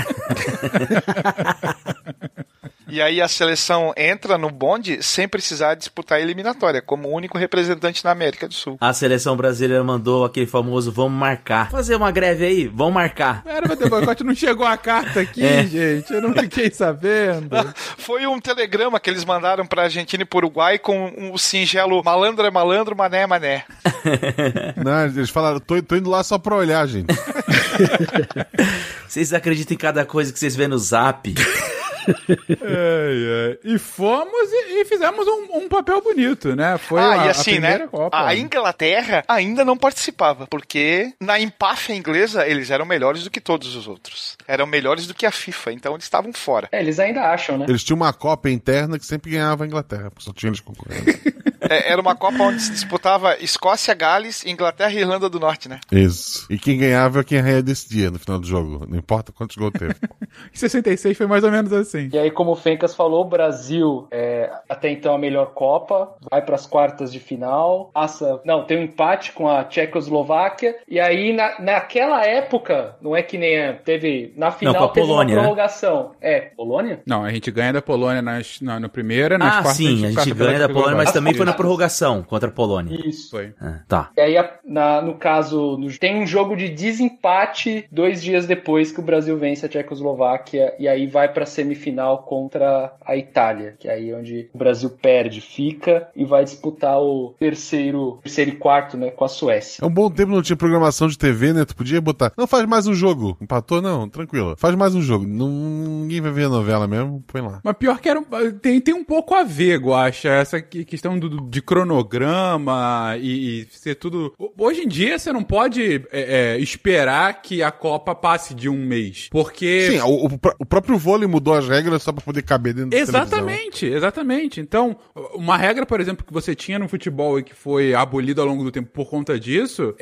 Speaker 6: E aí a seleção entra no bonde sem precisar disputar a eliminatória, como o único representante na América do Sul.
Speaker 5: A seleção brasileira mandou aquele famoso vamos marcar. Fazer uma greve aí, vamos marcar.
Speaker 1: Era pra ter boicote, não chegou a carta aqui,
Speaker 5: É.
Speaker 1: gente. Eu não fiquei sabendo.
Speaker 6: Foi um telegrama que eles mandaram pra Argentina e pro Uruguai com um singelo malandro é malandro, mané é mané.
Speaker 7: Não, eles falaram, tô, tô indo lá só pra olhar, gente.
Speaker 5: Vocês acreditam em cada coisa que vocês vê no Zap?
Speaker 1: É, é. E fomos e, e fizemos um, um papel bonito, né? Foi
Speaker 6: ah,
Speaker 1: a,
Speaker 6: e assim,
Speaker 1: a primeira
Speaker 6: né?
Speaker 1: Copa.
Speaker 6: A Inglaterra ainda não participava, porque na empáfia inglesa eles eram melhores do que todos os outros. Eram melhores do que a FIFA, então eles estavam fora.
Speaker 4: É, eles ainda acham, né?
Speaker 7: Eles tinham uma Copa interna que sempre ganhava a Inglaterra, porque só tinha eles concorrendo.
Speaker 6: É, era uma Copa onde se disputava Escócia, Gales, Inglaterra e Irlanda do Norte, né?
Speaker 7: Isso. E quem ganhava é quem ia decidir no final do jogo. Não importa quantos gols teve.
Speaker 1: Em sessenta e seis foi mais ou menos assim.
Speaker 4: E aí, como o Fencas falou, o Brasil é até então a melhor Copa, vai para as quartas de final, passa, não, tem um empate com a Tchecoslováquia, e aí na, naquela época, não é que nem a, teve, na final
Speaker 5: Não, com a
Speaker 4: teve
Speaker 5: Polônia,
Speaker 4: uma prorrogação. Né? É, Polônia?
Speaker 1: Não, a gente ganha da Polônia nas, na, no primeira, nas
Speaker 5: Ah,
Speaker 1: quartas
Speaker 5: sim, a gente
Speaker 1: quartas
Speaker 5: ganha da Polônia, mas também foi na
Speaker 1: Isso.
Speaker 5: prorrogação contra a Polônia.
Speaker 4: Isso.
Speaker 1: Foi.
Speaker 5: Ah, tá.
Speaker 4: E aí, a- na- no caso, no- tem um jogo de desempate dois dias depois que o Brasil vence a Tchecoslováquia, e aí vai pra semifinal contra a Itália, que é aí onde o Brasil perde, fica, e vai disputar o terceiro, terceiro e quarto, né, com a Suécia.
Speaker 7: É um bom tempo, não tinha programação de T V, né? Tu podia botar, não, faz mais um jogo. Empatou? Não, tranquilo. Faz mais um jogo. Não, ninguém vai ver a novela mesmo, põe lá.
Speaker 1: Mas pior que era, um- tem, tem um pouco a ver, Guaxa, essa que- questão do, do- de cronograma e, e ser tudo... Hoje em dia você não pode é, é, esperar que a Copa passe de um mês, porque...
Speaker 7: Sim, o, o pró- o próprio vôlei mudou as regras só pra poder caber dentro da televisão.
Speaker 1: Exatamente, exatamente. Então, uma regra, por exemplo, que você tinha no futebol e que foi abolida ao longo do tempo por conta disso,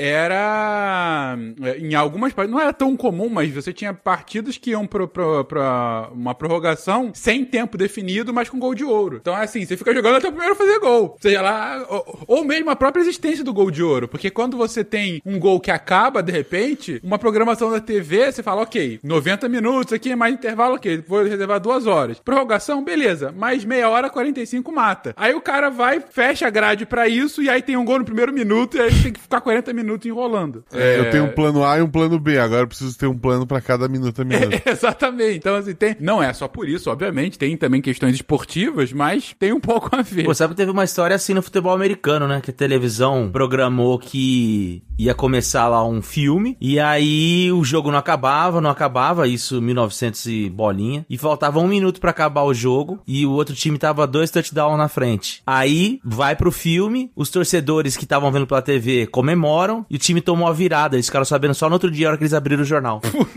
Speaker 1: era... Em algumas partidas, não era tão comum, mas você tinha partidas que iam pra, pra, pra uma prorrogação sem tempo definido, mas com gol de ouro. Então, é assim, você fica jogando até o primeiro fazer gol. Seja lá... Ou, ou mesmo a própria existência do gol de ouro. Porque quando você tem um gol que acaba, de repente, uma programação da T V, você fala, ok, noventa minutos aqui, mais intervalo, ok, vou reservar duas horas. Prorrogação, beleza, mais meia hora, quarenta e cinco mata. Aí o cara vai, fecha a grade pra isso, e aí tem um gol no primeiro minuto, e aí tem que ficar quarenta minutos enrolando.
Speaker 7: É, eu tenho um plano A e um plano B, agora eu preciso ter um plano pra cada minuto a minuto.
Speaker 1: Exatamente. Então, assim, tem... não é só por isso, obviamente, tem também questões esportivas, mas tem um pouco a ver.
Speaker 5: Pô, sabe que teve uma história assim no futebol americano, né? Que a televisão programou que ia começar lá um filme, e aí o jogo não acabava, não acabava, isso mil e novecentos e bolinha, e faltava um minuto pra acabar o jogo, e o outro time tava dois touchdowns na frente. Aí vai pro filme, os torcedores que estavam vendo pela T V comemoram, e o time tomou a virada, eles ficaram sabendo só no outro dia, a hora que eles abriram o jornal.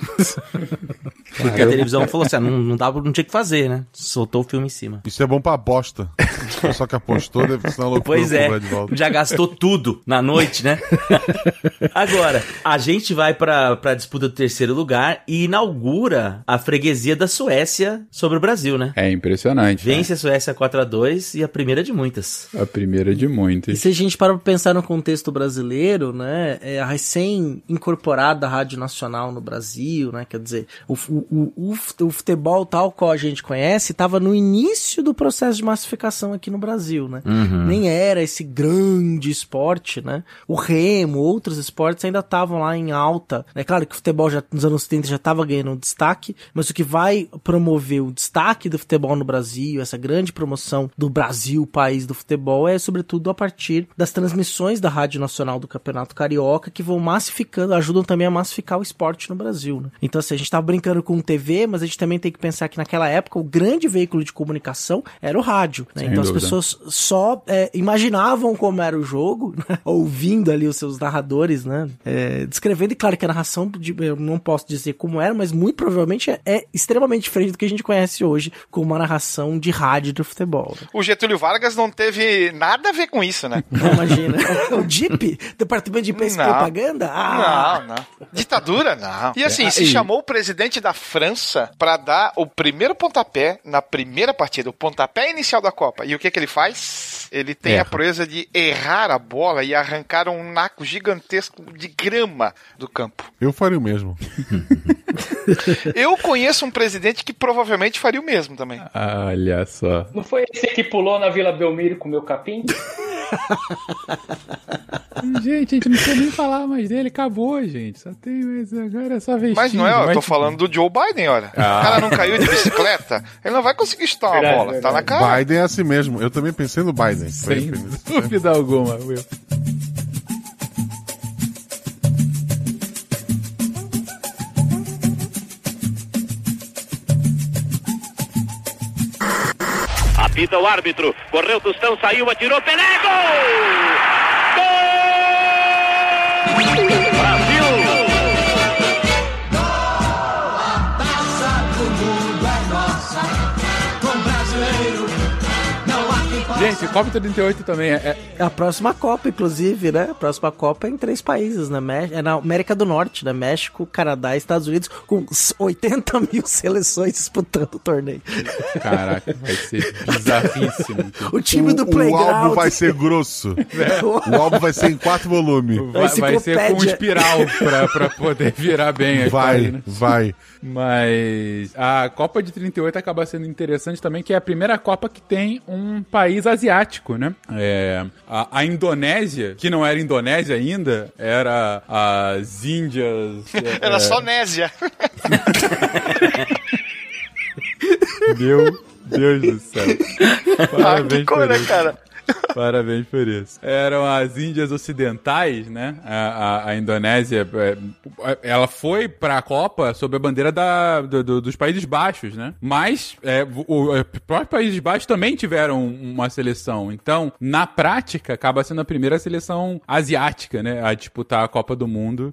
Speaker 5: Porque a televisão falou assim, ah, não, não, dava, não tinha o que fazer, né? Soltou o filme em cima.
Speaker 7: Isso é bom pra aposta. Só que apostou, deve ser uma loucura.
Speaker 5: Pois é,
Speaker 7: comprar de volta.
Speaker 5: já gastou tudo na noite, né? Agora, a gente vai pra, pra disputa do terceiro lugar e inaugura a freguesia da Suécia sobre o Brasil, né?
Speaker 1: É impressionante.
Speaker 5: Vence a Suécia quatro a dois e a primeira de muitas.
Speaker 1: A primeira de
Speaker 2: E
Speaker 1: muitas.
Speaker 2: se a gente para pra pensar no contexto brasileiro, né, é a recém-incorporada Rádio Nacional no Brasil, né, quer dizer, o, o, o, o, o futebol tal qual a gente conhece estava no início do processo de massificação aqui no Brasil, né? Uhum. Nem era esse grande esporte, né? O remo, outros esportes ainda estavam lá em alta. É claro que o futebol já, nos anos setenta já estava ganhando um destaque, mas o que vai promover o destaque do futebol no Brasil, essa grande promoção do Brasil, país do futebol, é sobretudo a partir das transmissões da Rádio Nacional do Campeonato Carioca, que vão massificando, ajudam também a massificar o esporte no Brasil, né? Então, assim, a gente tá brincando com T V, mas a gente também tem que pensar que naquela época o grande veículo de comunicação era o rádio, né? Então dúvida. As pessoas só é, imaginavam como era o jogo, né? Ouvindo ali os seus narradores, né? É, descrevendo, e claro que a narração, de, eu não posso dizer como era, mas muito provavelmente é, é extremamente diferente do que a gente conhece hoje com uma narração de rádio do futebol. Né?
Speaker 6: O Getúlio Vargas não teve nada a ver com isso, né?
Speaker 2: Não, imagina. O D I P, Departamento de Imprensa e Propaganda? Ah.
Speaker 6: Não, não. Ditadura, não. E assim, é, se chamou o presidente da França pra dar o primeiro pontapé na primeira partida, o pontapé inicial da Copa. E o que que ele faz? Ele tem Erra. a proeza de errar a bola e arrancar um naco gigantesco de grama do campo.
Speaker 7: Eu faria o mesmo.
Speaker 6: Eu conheço um presidente que provavelmente faria o mesmo também.
Speaker 1: Olha só.
Speaker 4: Não foi esse que pulou na Vila Belmiro com o meu capim?
Speaker 1: Gente, a gente não precisa nem falar mais dele, acabou, gente. Só tem, mas agora é só vestir.
Speaker 6: Mas não é, eu tô falando do Joe Biden, olha. Ah. O cara não caiu de bicicleta, ele não vai conseguir chutar uma verdade, bola, verdade. Tá na cara.
Speaker 7: Biden é assim mesmo, eu também pensei no Biden.
Speaker 1: Sem dúvida alguma, Will.
Speaker 10: Apita o árbitro, correu Tostão, saiu, atirou, Pelé, gol! Gol! Brasil!
Speaker 11: A taça do mundo é nossa, com brasileiro não há quem possa.
Speaker 1: Gente, Copa trinta e oito também é...
Speaker 2: é a próxima Copa, inclusive, né? A próxima Copa é em três países, né? É na América do Norte, né? México, Canadá e Estados Unidos, com oitenta mil seleções disputando o torneio.
Speaker 1: Caraca, vai ser bizarríssimo.
Speaker 2: O time do
Speaker 7: o,
Speaker 2: Playground...
Speaker 7: O álbum vai ser grosso. É. O álbum vai ser em quatro volumes.
Speaker 1: Vai, vai ser com espiral pra, pra poder virar bem.
Speaker 7: Vai,
Speaker 1: história, né?
Speaker 7: vai.
Speaker 1: Mas a Copa de trinta e oito acaba sendo interessante também, que é a primeira Copa que tem um país asiático, né? É, a, a Indonésia, que não era Indonésia ainda, era as Índias...
Speaker 6: Era
Speaker 1: é,
Speaker 6: só Nésia.
Speaker 1: Meu Deus do céu. Parabéns
Speaker 6: ah, que cor, né, cara?
Speaker 1: Parabéns por isso. Eram as Índias Ocidentais, né? A, a, a Indonésia, ela foi pra Copa sob a bandeira da, do, do, dos Países Baixos, né? Mas é, o, os próprios Países Baixos também tiveram uma seleção. Então, na prática, acaba sendo a primeira seleção asiática, né? A disputar a Copa do Mundo.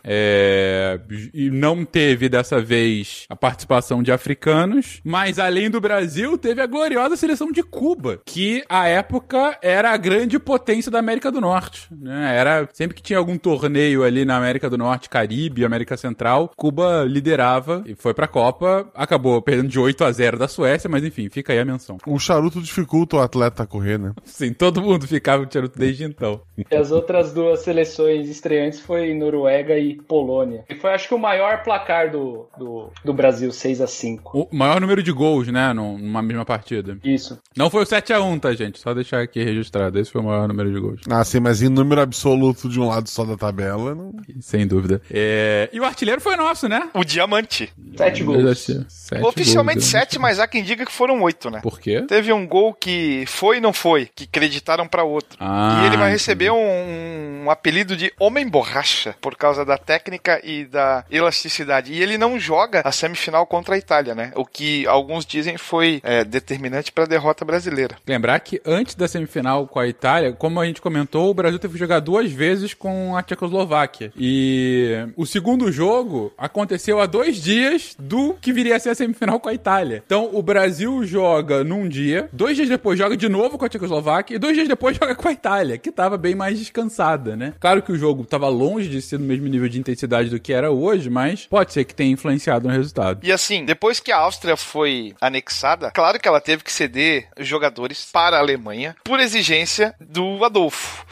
Speaker 1: É, e não teve, dessa vez, a participação de africanos. Mas, além do Brasil, teve a gloriosa seleção de Cuba, que, à época, era a grande potência da América do Norte, né? Era, sempre que tinha algum torneio ali na América do Norte, Caribe, América Central, Cuba liderava e foi pra Copa, acabou perdendo de oito a zero da Suécia, mas enfim, fica aí a menção.
Speaker 7: O charuto dificulta o atleta a correr, né?
Speaker 1: Sim, todo mundo ficava com charuto desde então.
Speaker 4: E as outras duas seleções estreantes foi Noruega e Polônia. E foi, acho que, o maior placar do, do, do Brasil, seis a cinco.
Speaker 1: O maior número de gols, né, numa mesma partida.
Speaker 4: Isso.
Speaker 1: Não foi o sete a um, tá, gente? Só deixar aqui registrado. Esse foi o maior número de gols.
Speaker 7: Ah, sim, mas em número absoluto de um lado só da tabela, não...
Speaker 1: Sem dúvida. É... E o artilheiro foi nosso, né?
Speaker 6: O Diamante.
Speaker 4: Sete gols.
Speaker 6: Sete Oficialmente gols, sete, mas há quem diga que foram oito, né?
Speaker 1: Por quê?
Speaker 6: Teve um gol que foi e não foi, que acreditaram pra outro.
Speaker 1: Ah,
Speaker 6: e ele vai receber um, um apelido de Homem Borracha, por causa da técnica e da elasticidade. E ele não joga a semifinal contra a Itália, né? O que alguns dizem foi é, determinante pra derrota brasileira.
Speaker 1: Lembrar que antes da semifinal com a Itália, como a gente comentou, o Brasil teve que jogar duas vezes com a Tchecoslováquia. E o segundo jogo aconteceu há dois dias do que viria a ser a semifinal com a Itália. Então, o Brasil joga num dia, dois dias depois joga de novo com a Tchecoslováquia e dois dias depois joga com a Itália, que tava bem mais descansada, né? Claro que o jogo tava longe de ser no mesmo nível de intensidade do que era hoje, mas pode ser que tenha influenciado no resultado.
Speaker 6: E assim, depois que a Áustria foi anexada, claro que ela teve que ceder jogadores para a Alemanha por exigência do Adolfo.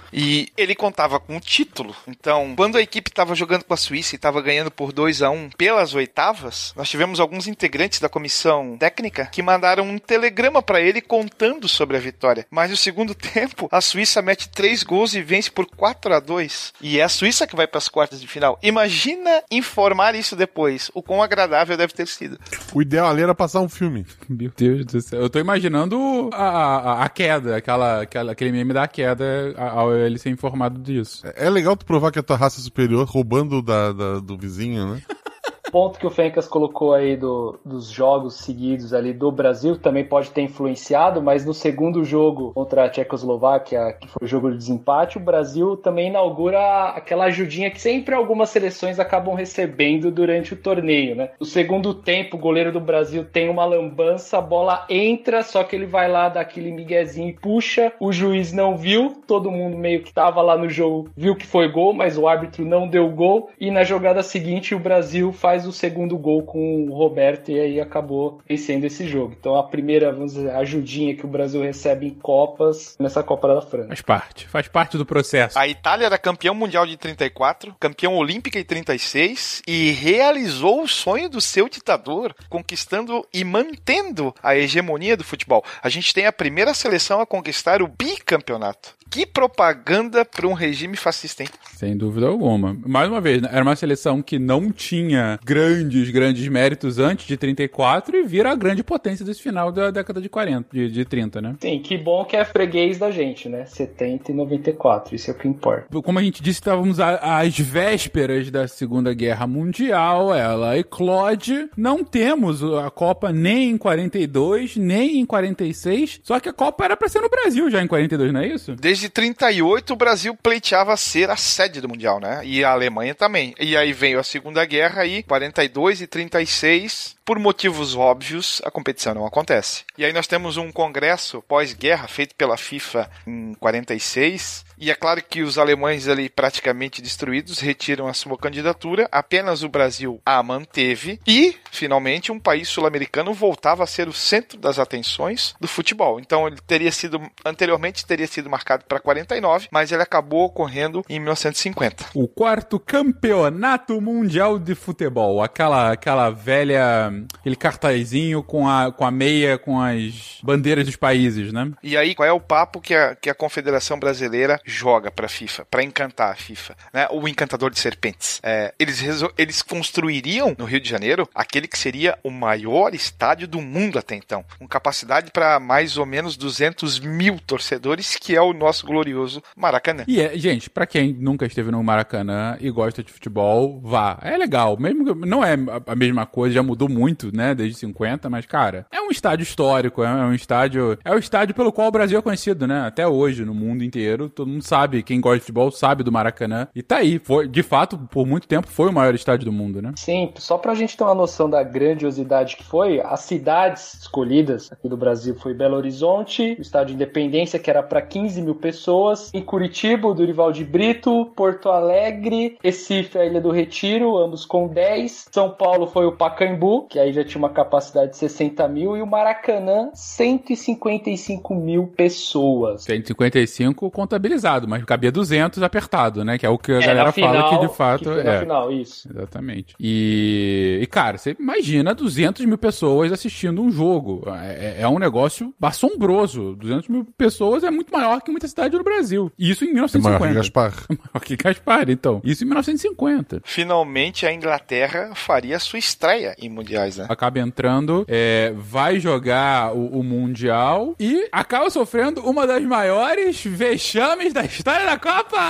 Speaker 6: E ele contava com o título. Então, quando a equipe estava jogando com a Suíça e estava ganhando por dois a um pelas oitavas, nós tivemos alguns integrantes da comissão técnica que mandaram um telegrama para ele contando sobre a vitória. Mas no segundo tempo, a Suíça mete três gols e vence por quatro a dois. E é a Suíça que vai para as quartas de final. Imagina informar isso depois. O quão agradável deve ter sido.
Speaker 7: O ideal ali era passar um filme.
Speaker 1: Meu Deus do céu. Eu tô imaginando a, a, a queda, aquela, aquela, aquele meme da queda ao ele ser informado disso.
Speaker 7: É, é legal tu provar que a tua raça é superior roubando da, da, do vizinho, né?
Speaker 4: Ponto que o Fencas colocou aí do, dos jogos seguidos ali do Brasil também pode ter influenciado, mas no segundo jogo contra a Tchecoslováquia, que foi o jogo de desempate, o Brasil também inaugura aquela ajudinha que sempre algumas seleções acabam recebendo durante o torneio, né? No segundo tempo, o goleiro do Brasil tem uma lambança, a bola entra, só que ele vai lá dar aquele miguezinho e puxa, o juiz não viu, todo mundo meio que tava lá no jogo viu que foi gol, mas o árbitro não deu gol, e na jogada seguinte o Brasil faz o segundo gol com o Roberto e aí acabou vencendo esse jogo. Então a primeira, vamos dizer, ajudinha que o Brasil recebe em Copas nessa Copa da França.
Speaker 1: Faz parte, faz parte do processo.
Speaker 6: A Itália era campeão mundial de trinta e quatro, campeão olímpica em trinta e seis e realizou o sonho do seu ditador, conquistando e mantendo a hegemonia do futebol. A gente tem a primeira seleção a conquistar o bicampeonato. Que propaganda para um regime fascista, hein?
Speaker 1: Sem dúvida alguma. Mais uma vez, era uma seleção que não tinha grandes, grandes méritos antes de trinta e quatro e vira a grande potência desse final da década de quarenta, de, de trinta, né?
Speaker 4: Sim, que bom que é freguês da gente, né? setenta e noventa e quatro, isso é o que importa.
Speaker 1: Como a gente disse, estávamos às vésperas da Segunda Guerra Mundial, ela eclode. Não temos a Copa nem em quarenta e dois, nem em quarenta e seis, só que a Copa era para ser no Brasil já em quarenta e dois, não é isso?
Speaker 6: Desde trinta e oito, o Brasil pleiteava ser a sede do Mundial, né? E a Alemanha também. E aí veio a Segunda Guerra e quarenta e dois e trinta e seis, por motivos óbvios, a competição não acontece. E aí nós temos um congresso pós-guerra feito pela FIFA em quarenta e seis, e é claro que os alemães ali praticamente destruídos retiram a sua candidatura, apenas o Brasil a manteve e, finalmente, um país sul-americano voltava a ser o centro das atenções do futebol. Então ele teria sido, anteriormente teria sido marcado para quarenta e nove, mas ele acabou ocorrendo em mil novecentos e cinquenta.
Speaker 1: O quarto campeonato mundial de futebol, aquela, aquela velha, aquele cartazinho com a, com a meia, com as bandeiras dos países, né?
Speaker 6: E aí, qual é o papo que a, que a Confederação Brasileira joga pra FIFA, pra encantar a FIFA, né? O encantador de serpentes. É, eles, resol... eles construiriam no Rio de Janeiro aquele que seria o maior estádio do mundo até então, com capacidade para mais ou menos duzentos mil torcedores, que é o nosso glorioso Maracanã.
Speaker 1: E, é, gente, pra quem nunca esteve no Maracanã e gosta de futebol, vá. É legal, mesmo que não é a mesma coisa, já mudou muito, né, desde cinquenta, mas, cara, é um estádio histórico, é um estádio, é o estádio pelo qual o Brasil é conhecido, né, até hoje, no mundo inteiro, todo mundo sabe, quem gosta de futebol sabe do Maracanã, e tá aí, foi, de fato, por muito tempo, foi o maior estádio do mundo, né?
Speaker 4: Sim, só pra gente ter uma noção da grandiosidade que foi, as cidades escolhidas aqui do Brasil foi Belo Horizonte, o estádio Independência, que era pra quinze mil pessoas, em Curitiba, o Dorival de Brito, Porto Alegre, Recife, a Ilha do Retiro, ambos com dez, São Paulo foi o Pacaembu, que aí já tinha uma capacidade de sessenta mil, e o Maracanã, cento e cinquenta e cinco mil pessoas.
Speaker 1: cento e cinquenta e cinco contabilizado, mas cabia duzentos apertado, né? Que é o que a
Speaker 4: é,
Speaker 1: galera
Speaker 4: final,
Speaker 1: fala que de fato
Speaker 4: que foi
Speaker 1: é.
Speaker 4: Na final, isso.
Speaker 1: Exatamente. E, e, cara, você imagina duzentas mil pessoas assistindo um jogo. É, é um negócio assombroso. duzentas mil pessoas é muito maior que muita cidade no Brasil. Isso em mil novecentos e cinquenta.
Speaker 7: É maior que Gaspar.
Speaker 1: Maior que Gaspar, então. Isso em mil novecentos e cinquenta.
Speaker 6: Finalmente a Inglaterra faria sua estreia em mundiais, né?
Speaker 1: Acaba entrando, é, vai jogar o, o Mundial e acaba sofrendo uma das maiores vexames da história da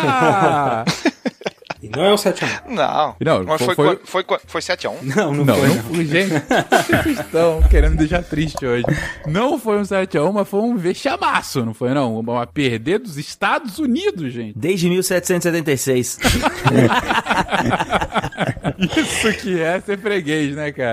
Speaker 1: Copa!
Speaker 3: E não é o sete a um.
Speaker 6: Não.
Speaker 1: Não,
Speaker 6: mas foi,
Speaker 1: foi,
Speaker 6: foi, foi, foi sete a um?
Speaker 3: Não, não,
Speaker 1: não
Speaker 3: foi.
Speaker 1: Não foi, gente. Vocês estão querendo me deixar triste hoje. Não foi um sete a um, mas foi um vexamaço, não foi não? Uma perder dos Estados Unidos, gente.
Speaker 5: Desde mil setecentos e setenta e seis.
Speaker 1: Isso que é ser freguês, né, cara?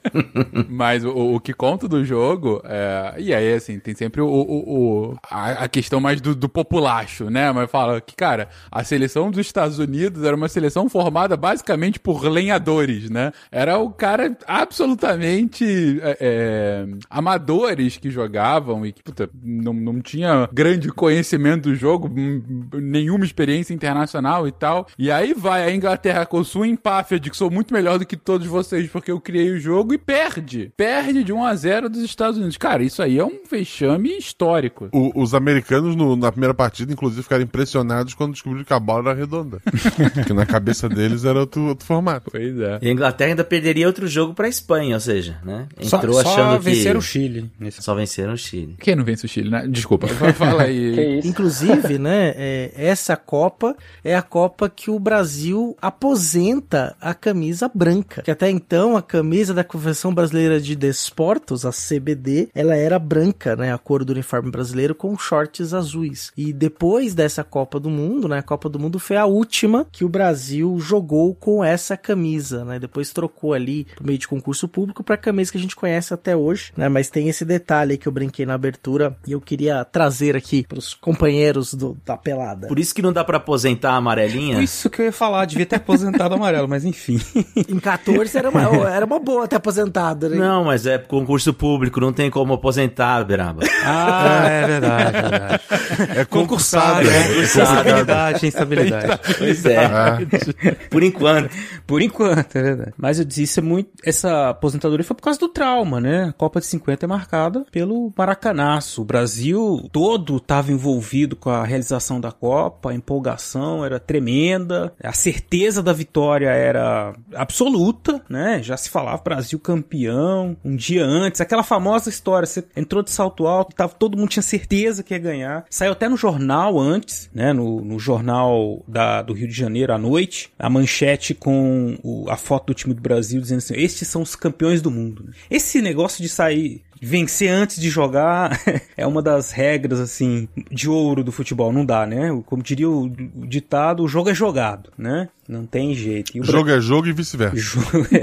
Speaker 1: Mas o, o que conta do jogo, é, e aí, assim, tem sempre o, o, o, a, a questão mais do, do populacho, né? Mas fala que, cara, a seleção dos Estados Unidos era uma seleção formada basicamente por lenhadores, né? Era o cara absolutamente é, é, amadores que jogavam e que, puta, não, não tinha grande conhecimento do jogo, nenhuma experiência internacional e tal. E aí vai a Inglaterra com sua empáfia de que sou muito melhor do que todos vocês porque eu criei o jogo e perde. Perde de um a zero dos Estados Unidos. Cara, isso aí é um vexame histórico.
Speaker 7: O, os americanos no, na primeira partida, inclusive, ficaram impressionados quando descobriram que a bola era redonda. Porque na cabeça deles era outro, outro formato.
Speaker 1: Pois é.
Speaker 5: E a Inglaterra ainda perderia outro jogo pra Espanha, ou seja, né? Entrou
Speaker 3: só,
Speaker 5: achando
Speaker 3: só
Speaker 5: que...
Speaker 3: venceram o Chile.
Speaker 5: Só venceram o Chile.
Speaker 1: Quem não vence o Chile, né? Desculpa, fala aí.
Speaker 2: Inclusive, né, é, essa Copa é a Copa que o Brasil aposenta a camisa branca. Que até então a camisa da Confederação Brasileira de Desportos, a C B D, ela era branca, né, a cor do uniforme brasileiro com shorts azuis. E depois dessa Copa do Mundo, né, a Copa do Mundo foi a última que o Brasil jogou com essa camisa, né, depois trocou ali por meio de concurso público para a camisa que a gente conhece até hoje, né, mas tem esse detalhe aí que eu brinquei na abertura e eu queria trazer aqui pros companheiros do, da pelada.
Speaker 5: Por isso que não dá pra aposentar a amarelinha?
Speaker 3: Por isso que eu ia falar, devia ter aposentado o amarelo, mas enfim.
Speaker 2: Em catorze era uma, era uma boa ter aposentado, né?
Speaker 5: Não, mas é concurso público, não tem como aposentar, Beraba.
Speaker 3: Ah, é verdade, é verdade.
Speaker 7: É concursado,
Speaker 3: concursado,
Speaker 7: é.
Speaker 3: Tem estabilidade, tem estabilidade.
Speaker 5: Pois é.
Speaker 7: Ah.
Speaker 5: Por enquanto.
Speaker 3: Por enquanto, é verdade. Mas eu disse, isso é muito... Essa aposentadoria foi por causa do trauma, né? A Copa de cinquenta é marcada pelo maracanaço. O Brasil todo estava envolvido com a realização da Copa, a empolgação era tremenda, a certeza da vitória era absoluta, né? Já se falava Brasil campeão, um dia antes, aquela famosa história, você entrou de salto alto, tava, todo mundo tinha certeza que ia ganhar. Saiu até no jornal antes, né? No, no jornal da, do Rio de Janeiro à noite, a manchete com o, a foto do time do Brasil dizendo assim, estes são os campeões do mundo. Esse negócio de sair... vencer antes de jogar é uma das regras, assim, de ouro do futebol. Não dá, né? Como diria o, o ditado, o jogo é jogado, né? Não tem jeito. E o
Speaker 7: jogo Bra... é jogo e vice-versa.
Speaker 3: Jogo é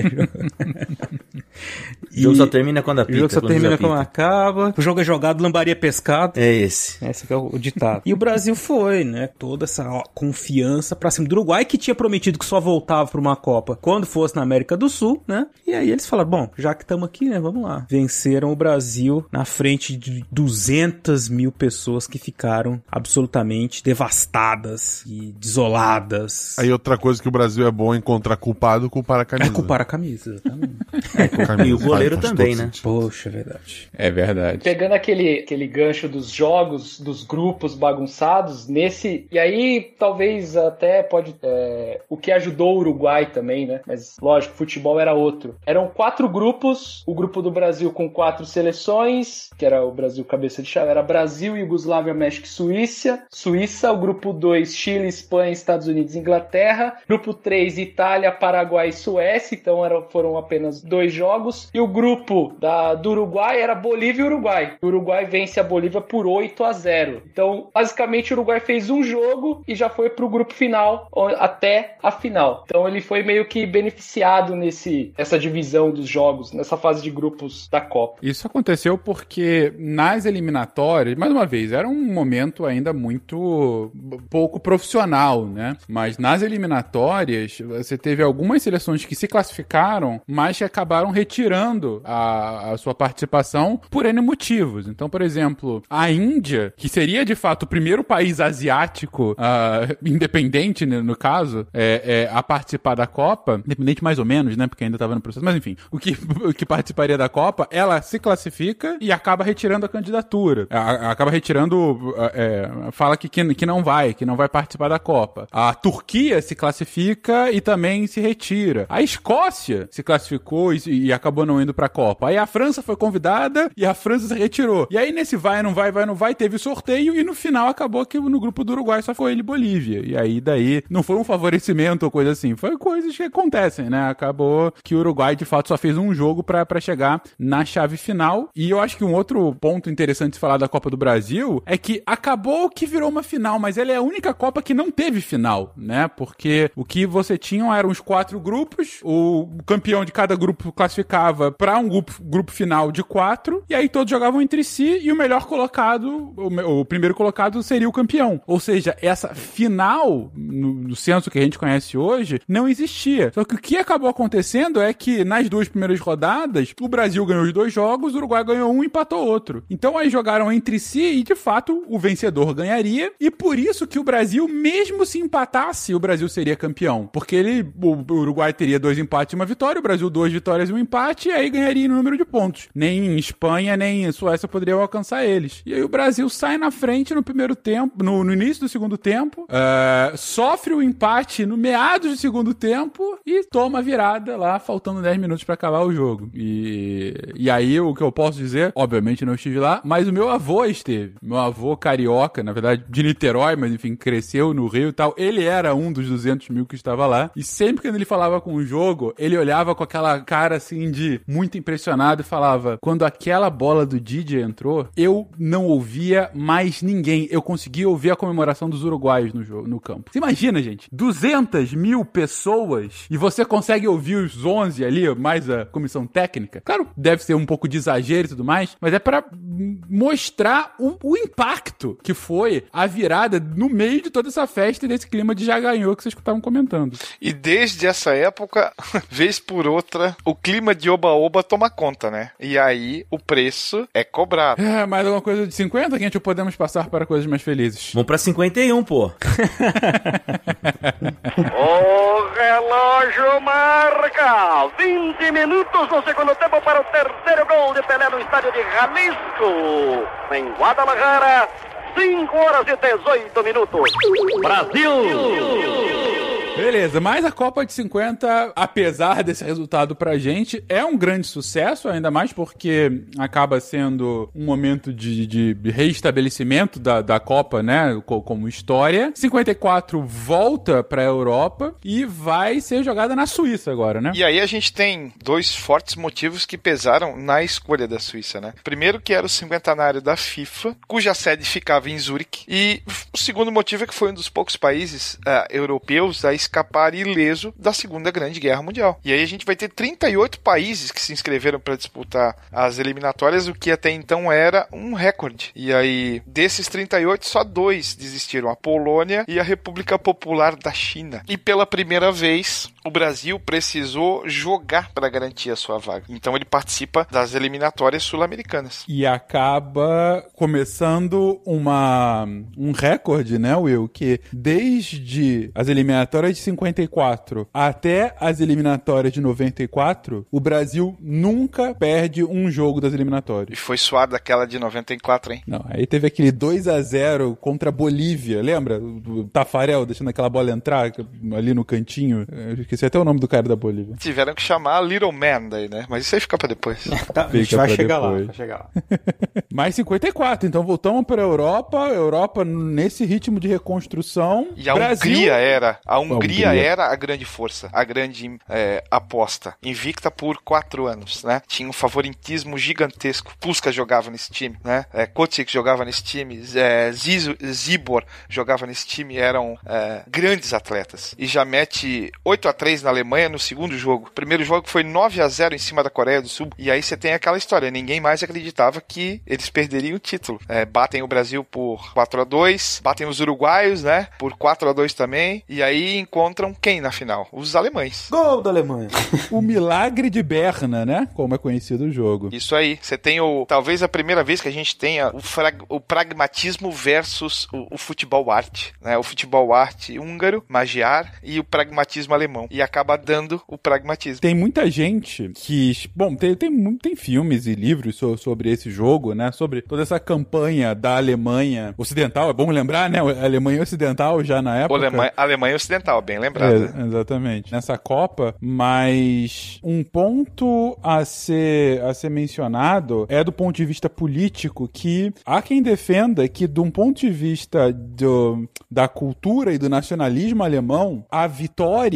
Speaker 3: jogo.
Speaker 5: O jogo só termina quando apita.
Speaker 3: O jogo só termina quando acaba. O jogo é jogado, lambaria pescado.
Speaker 5: É esse.
Speaker 3: Esse que é o, o ditado. E o Brasil foi, né? Toda essa ó, confiança pra cima do Uruguai, que tinha prometido que só voltava pra uma Copa quando fosse na América do Sul, né? E aí eles falaram, bom, já que estamos aqui, né? Vamos lá. Venceram o Brasil na frente de duzentas mil pessoas que ficaram absolutamente devastadas e desoladas.
Speaker 7: Aí outra coisa que o Brasil é bom é encontrar culpado, culpar a camisa.
Speaker 3: É culpar a camisa, exatamente.
Speaker 5: É, camisa, e o goleiro faz, faz também, né?
Speaker 3: Sentido. Poxa, é verdade.
Speaker 1: É verdade.
Speaker 4: Pegando aquele, aquele gancho dos jogos, dos grupos bagunçados, nesse... E aí, talvez até pode... É, o que ajudou o Uruguai também, né? Mas, lógico, o futebol era outro. Eram quatro grupos, o grupo do Brasil com quatro seleções, que era o Brasil cabeça de chave, era Brasil, Iugoslávia, México e Suíça. Suíça, o grupo dois, Chile, Espanha, Estados Unidos e Inglaterra. Grupo três, Itália, Paraguai e Suécia, então era, foram apenas dois jogos. E o grupo da, do Uruguai era Bolívia e Uruguai. O Uruguai vence a Bolívia por oito a zero. Então, basicamente, o Uruguai fez um jogo e já foi pro grupo final, até a final. Então, ele foi meio que beneficiado nesse, nessa divisão dos jogos, nessa fase de grupos da Copa.
Speaker 1: Isso aconteceu porque nas eliminatórias, mais uma vez, era um momento ainda muito pouco profissional, né? Mas nas eliminatórias, você teve algumas seleções que se classificaram, mas que acabaram retirando a, a sua participação por N motivos. Então, por exemplo, a Índia, que seria de fato o primeiro país asiático uh, independente, né, no caso, é, é, a participar da Copa, independente mais ou menos, né? Porque ainda estava no processo, mas enfim, o que, o que participaria da Copa, ela se classifica e acaba retirando a candidatura. A, acaba retirando, é, fala que, que, que não vai, que não vai participar da Copa. A Turquia se classifica e também se retira. A Escócia se classificou e, e acabou não indo pra Copa. Aí a França foi convidada e a França se retirou. E aí nesse vai, não vai, vai, não vai, teve sorteio e no final acabou que no grupo do Uruguai só foi ele e Bolívia. E aí daí não foi um favorecimento ou coisa assim, foi coisas que acontecem, né? Acabou que o Uruguai de fato só fez um jogo pra, pra chegar na chave final. E eu acho que um outro ponto interessante de falar da Copa do Brasil é que acabou que virou uma final, mas ela é a única Copa que não teve final, né? Porque o que você tinha eram os quatro grupos, o campeão de cada grupo classificava para um grupo, grupo final de quatro, e aí todos jogavam entre si, e o melhor colocado, o, o primeiro colocado seria o campeão. Ou seja, essa final, no, no senso que a gente conhece hoje, não existia. Só que o que acabou acontecendo é que nas duas primeiras rodadas, o Brasil ganhou os dois jogos, o Uruguai ganhou um e empatou outro. Então aí jogaram entre si e, de fato, o vencedor ganharia, e por isso que o Brasil, mesmo se empatasse, o Brasil seria campeão. Porque ele, o Uruguai teria dois empates e uma vitória, o Brasil duas vitórias e um empate, e aí ganharia no número de pontos. Nem Espanha, nem Suécia poderiam alcançar eles. E aí o Brasil sai na frente no primeiro tempo, no, no início do segundo tempo, uh, sofre o empate no meados do segundo tempo e toma a virada lá, faltando dez minutos pra acabar o jogo. E, e aí o que eu posso dizer, obviamente não estive lá, mas o meu avô esteve. Meu avô carioca, na verdade de Niterói, mas enfim, cresceu no Rio e tal. Ele era um dos duzentos mil que estava lá. E sempre que ele falava com o jogo, ele olhava com aquela cara assim de muito impressionado e falava: quando aquela bola do Didi entrou, eu não ouvia mais ninguém. Eu conseguia ouvir a comemoração dos uruguaios no jogo, no campo. Você imagina, gente, duzentas mil pessoas e você consegue ouvir os onze ali, mais a comissão técnica. Claro, deve ser um pouco de exagero e tudo mais, mas é pra mostrar o, o impacto que foi a virada no meio de toda essa festa e desse clima de já ganhou que vocês estavam comentando.
Speaker 6: E desde essa época, vez por outra, o clima de oba-oba toma conta, né? E aí o preço é cobrado.
Speaker 1: É, mais alguma coisa de cinquenta, que a gente podemos passar para coisas mais felizes.
Speaker 5: Vamos pra cinquenta e um, pô.
Speaker 9: O relógio marca vinte minutos no segundo tempo para o terceiro gol de Pelé no estádio de Jalisco, em Guadalajara. cinco horas e dezoito minutos. Brasil!
Speaker 1: Beleza, mas a Copa de cinquenta, apesar desse resultado pra gente, é um grande sucesso, ainda mais porque acaba sendo um momento de, de reestabelecimento da, da Copa, né, como história. cinquenta e quatro volta pra Europa e vai ser jogada na Suíça agora, né?
Speaker 6: E aí a gente tem dois fortes motivos que pesaram na escolha da Suíça, né? Primeiro que era o cinquentenário da FIFA, cuja sede ficava em Zurique, e o segundo motivo é que foi um dos poucos países uh, europeus a escapar ileso da Segunda Grande Guerra Mundial. E aí a gente vai ter trinta e oito países que se inscreveram para disputar as eliminatórias, o que até então era um recorde. E aí, desses trinta e oito, só dois desistiram, a Polônia e a República Popular da China. E pela primeira vez, o Brasil precisou jogar para garantir a sua vaga. Então ele participa das eliminatórias sul-americanas.
Speaker 1: E acaba começando uma, um recorde, né, Will? Que desde as eliminatórias de cinquenta e quatro até as eliminatórias de noventa e quatro, o Brasil nunca perde um jogo das eliminatórias.
Speaker 6: E foi suada aquela de noventa e quatro, hein?
Speaker 1: Não, aí teve aquele dois a zero contra a Bolívia, lembra? O Tafarel deixando aquela bola entrar ali no cantinho. Eu esqueci até o nome do cara da Bolívia.
Speaker 6: Tiveram que chamar Little Man daí, né? Mas isso aí fica pra depois.
Speaker 3: Tá, a gente vai chegar lá, vai chegar lá.
Speaker 1: Mais cinquenta e quatro, então voltamos pra Europa, Europa nesse ritmo de reconstrução.
Speaker 6: E a
Speaker 1: Brasil...
Speaker 6: Hungria era, a Hungria, a Hungria era a grande força, a grande é, aposta. Invicta por quatro anos, né? Tinha um favoritismo gigantesco. Puskás jogava nesse time, né? É, Kocic jogava nesse time, é, Zizo, Zibor jogava nesse time, eram é, grandes atletas. E já mete oito a três na Alemanha no segundo jogo. O primeiro jogo foi nove a zero em cima da Coreia do Sul. E aí você tem aquela história, ninguém mais acreditava que eles perderiam o título. É, batem o Brasil por quatro a dois, batem os uruguaios, né? Por quatro a dois também. E aí encontram quem na final? Os alemães.
Speaker 3: Gol da Alemanha.
Speaker 1: O milagre de Berna, né? Como é conhecido o jogo.
Speaker 6: Isso aí. Você tem o... Talvez a primeira vez que a gente tenha o, frag, o pragmatismo versus o, o futebol arte, né? O futebol arte húngaro, Magyar, e o pragmatismo alemão. E acaba dando o pragmatismo.
Speaker 1: Tem muita gente que... Bom, tem, tem, tem filmes e livros so, sobre esse jogo, né? Sobre toda essa campanha da Alemanha ocidental. É bom lembrar, né? A Alemanha ocidental já na época...
Speaker 6: Alemanha, Alemanha ocidental, bem lembrado.
Speaker 1: É, exatamente. Nessa Copa, mas um ponto a ser, a ser mencionado é do ponto de vista político, que há quem defenda que, de um ponto de vista do, da cultura e do nacionalismo alemão, a vitória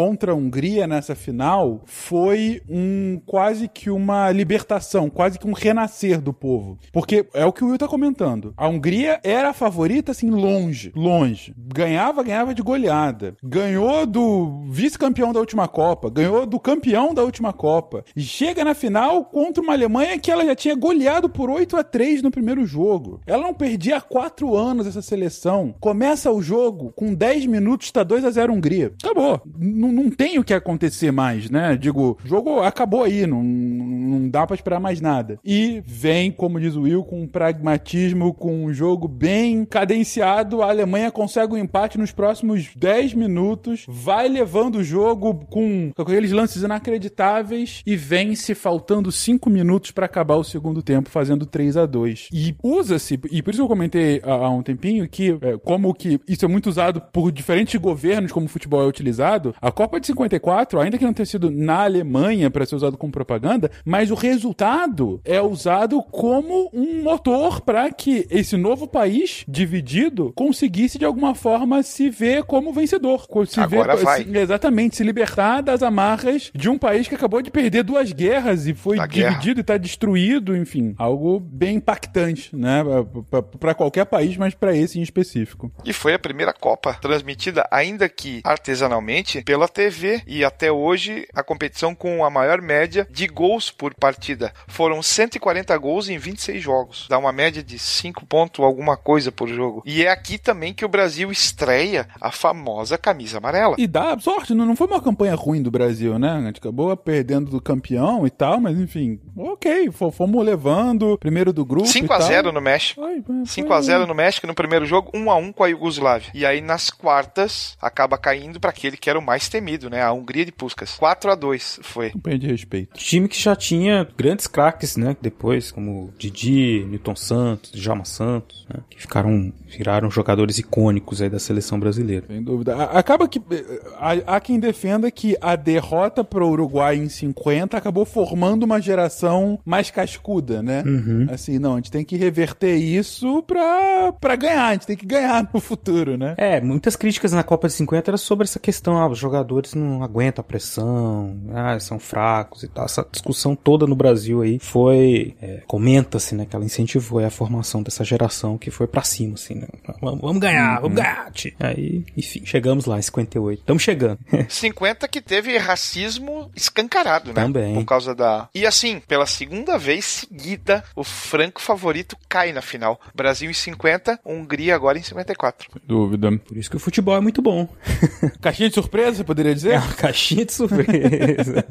Speaker 1: contra a Hungria nessa final foi um quase que uma libertação, quase que um renascer do povo. Porque é o que o Will tá comentando. A Hungria era a favorita, assim, longe, longe. Ganhava, ganhava de goleada. Ganhou do vice-campeão da última Copa, ganhou do campeão da última Copa. E chega na final contra uma Alemanha que ela já tinha goleado por oito a três no primeiro jogo. Ela não perdia há quatro anos essa seleção. Começa o jogo, com dez minutos, tá dois a zero Hungria. Acabou. N- não tem o que acontecer mais, né? Digo, o jogo acabou aí, não, não dá pra esperar mais nada. E vem, como diz o Will, com um pragmatismo, com um jogo bem cadenciado. A Alemanha consegue um empate nos próximos dez minutos, vai levando o jogo com, com aqueles lances inacreditáveis e vence faltando cinco minutos pra acabar o segundo tempo, fazendo três a dois. E usa-se, e por isso eu comentei há, há um tempinho, que é, como que isso é muito usado por diferentes governos, como o futebol é utilizado, a Copa de cinquenta e quatro, ainda que não tenha sido na Alemanha para ser usado como propaganda, mas o resultado é usado como um motor para que esse novo país dividido conseguisse de alguma forma se ver como vencedor. Se
Speaker 6: Agora
Speaker 1: ver,
Speaker 6: vai.
Speaker 1: Se, exatamente, se libertar das amarras de um país que acabou de perder duas guerras e foi
Speaker 6: Da
Speaker 1: dividido
Speaker 6: guerra.
Speaker 1: e está destruído, enfim, algo bem impactante, né, para qualquer país, mas para esse em específico.
Speaker 6: E foi a primeira Copa transmitida, ainda que artesanalmente, pela T V. E até hoje, a competição com a maior média de gols por partida. Foram cento e quarenta gols em vinte e seis jogos. Dá uma média de cinco pontos alguma coisa por jogo. E é aqui também que o Brasil estreia a famosa camisa amarela.
Speaker 1: E dá sorte, não, não foi uma campanha ruim do Brasil, né? A gente acabou perdendo do campeão e tal, mas enfim, ok, fomos levando, primeiro do grupo
Speaker 6: cinco a zero no México.
Speaker 1: Foi, foi,
Speaker 6: cinco a zero no México no primeiro jogo, um a um com a Iugoslávia. E aí nas quartas acaba caindo para aquele que era o mais temido, né? A Hungria de Puskás. quatro a dois foi.
Speaker 1: Campanha de respeito.
Speaker 3: Time que já tinha grandes craques, né? Depois, como Didi, Newton Santos, Djalma Santos, né? Que ficaram, viraram jogadores icônicos aí da seleção brasileira.
Speaker 1: Sem dúvida. Acaba que há, há quem defenda que a derrota pro Uruguai em cinquenta acabou formando uma geração mais cascuda, né?
Speaker 3: Uhum.
Speaker 1: Assim, não, a gente tem que reverter isso pra, pra ganhar, a gente tem que ganhar no futuro, né?
Speaker 3: É, muitas críticas na Copa de cinquenta era sobre essa questão, ah, os jogadores não aguentam a pressão, ah, são fracos e tal. Essa discussão toda no Brasil aí foi, é, comenta-se, né, que ela incentivou a formação dessa geração que foi pra cima, assim, né? Vamos, vamos ganhar, uhum. vamos ganhar, tio. Aí, enfim, chegamos lá em cinquenta e oito. Estamos chegando.
Speaker 6: cinquenta que teve racismo escancarado, né?
Speaker 3: Também.
Speaker 6: Por causa da... E assim, pela segunda vez seguida, o franco favorito cai na final. Brasil em cinquenta, Hungria agora em cinquenta e quatro.
Speaker 1: Sem dúvida.
Speaker 3: Por isso que o futebol é muito bom.
Speaker 1: Caixinha de surpresa, você poderia dizer?
Speaker 3: É uma caixinha de surpresa.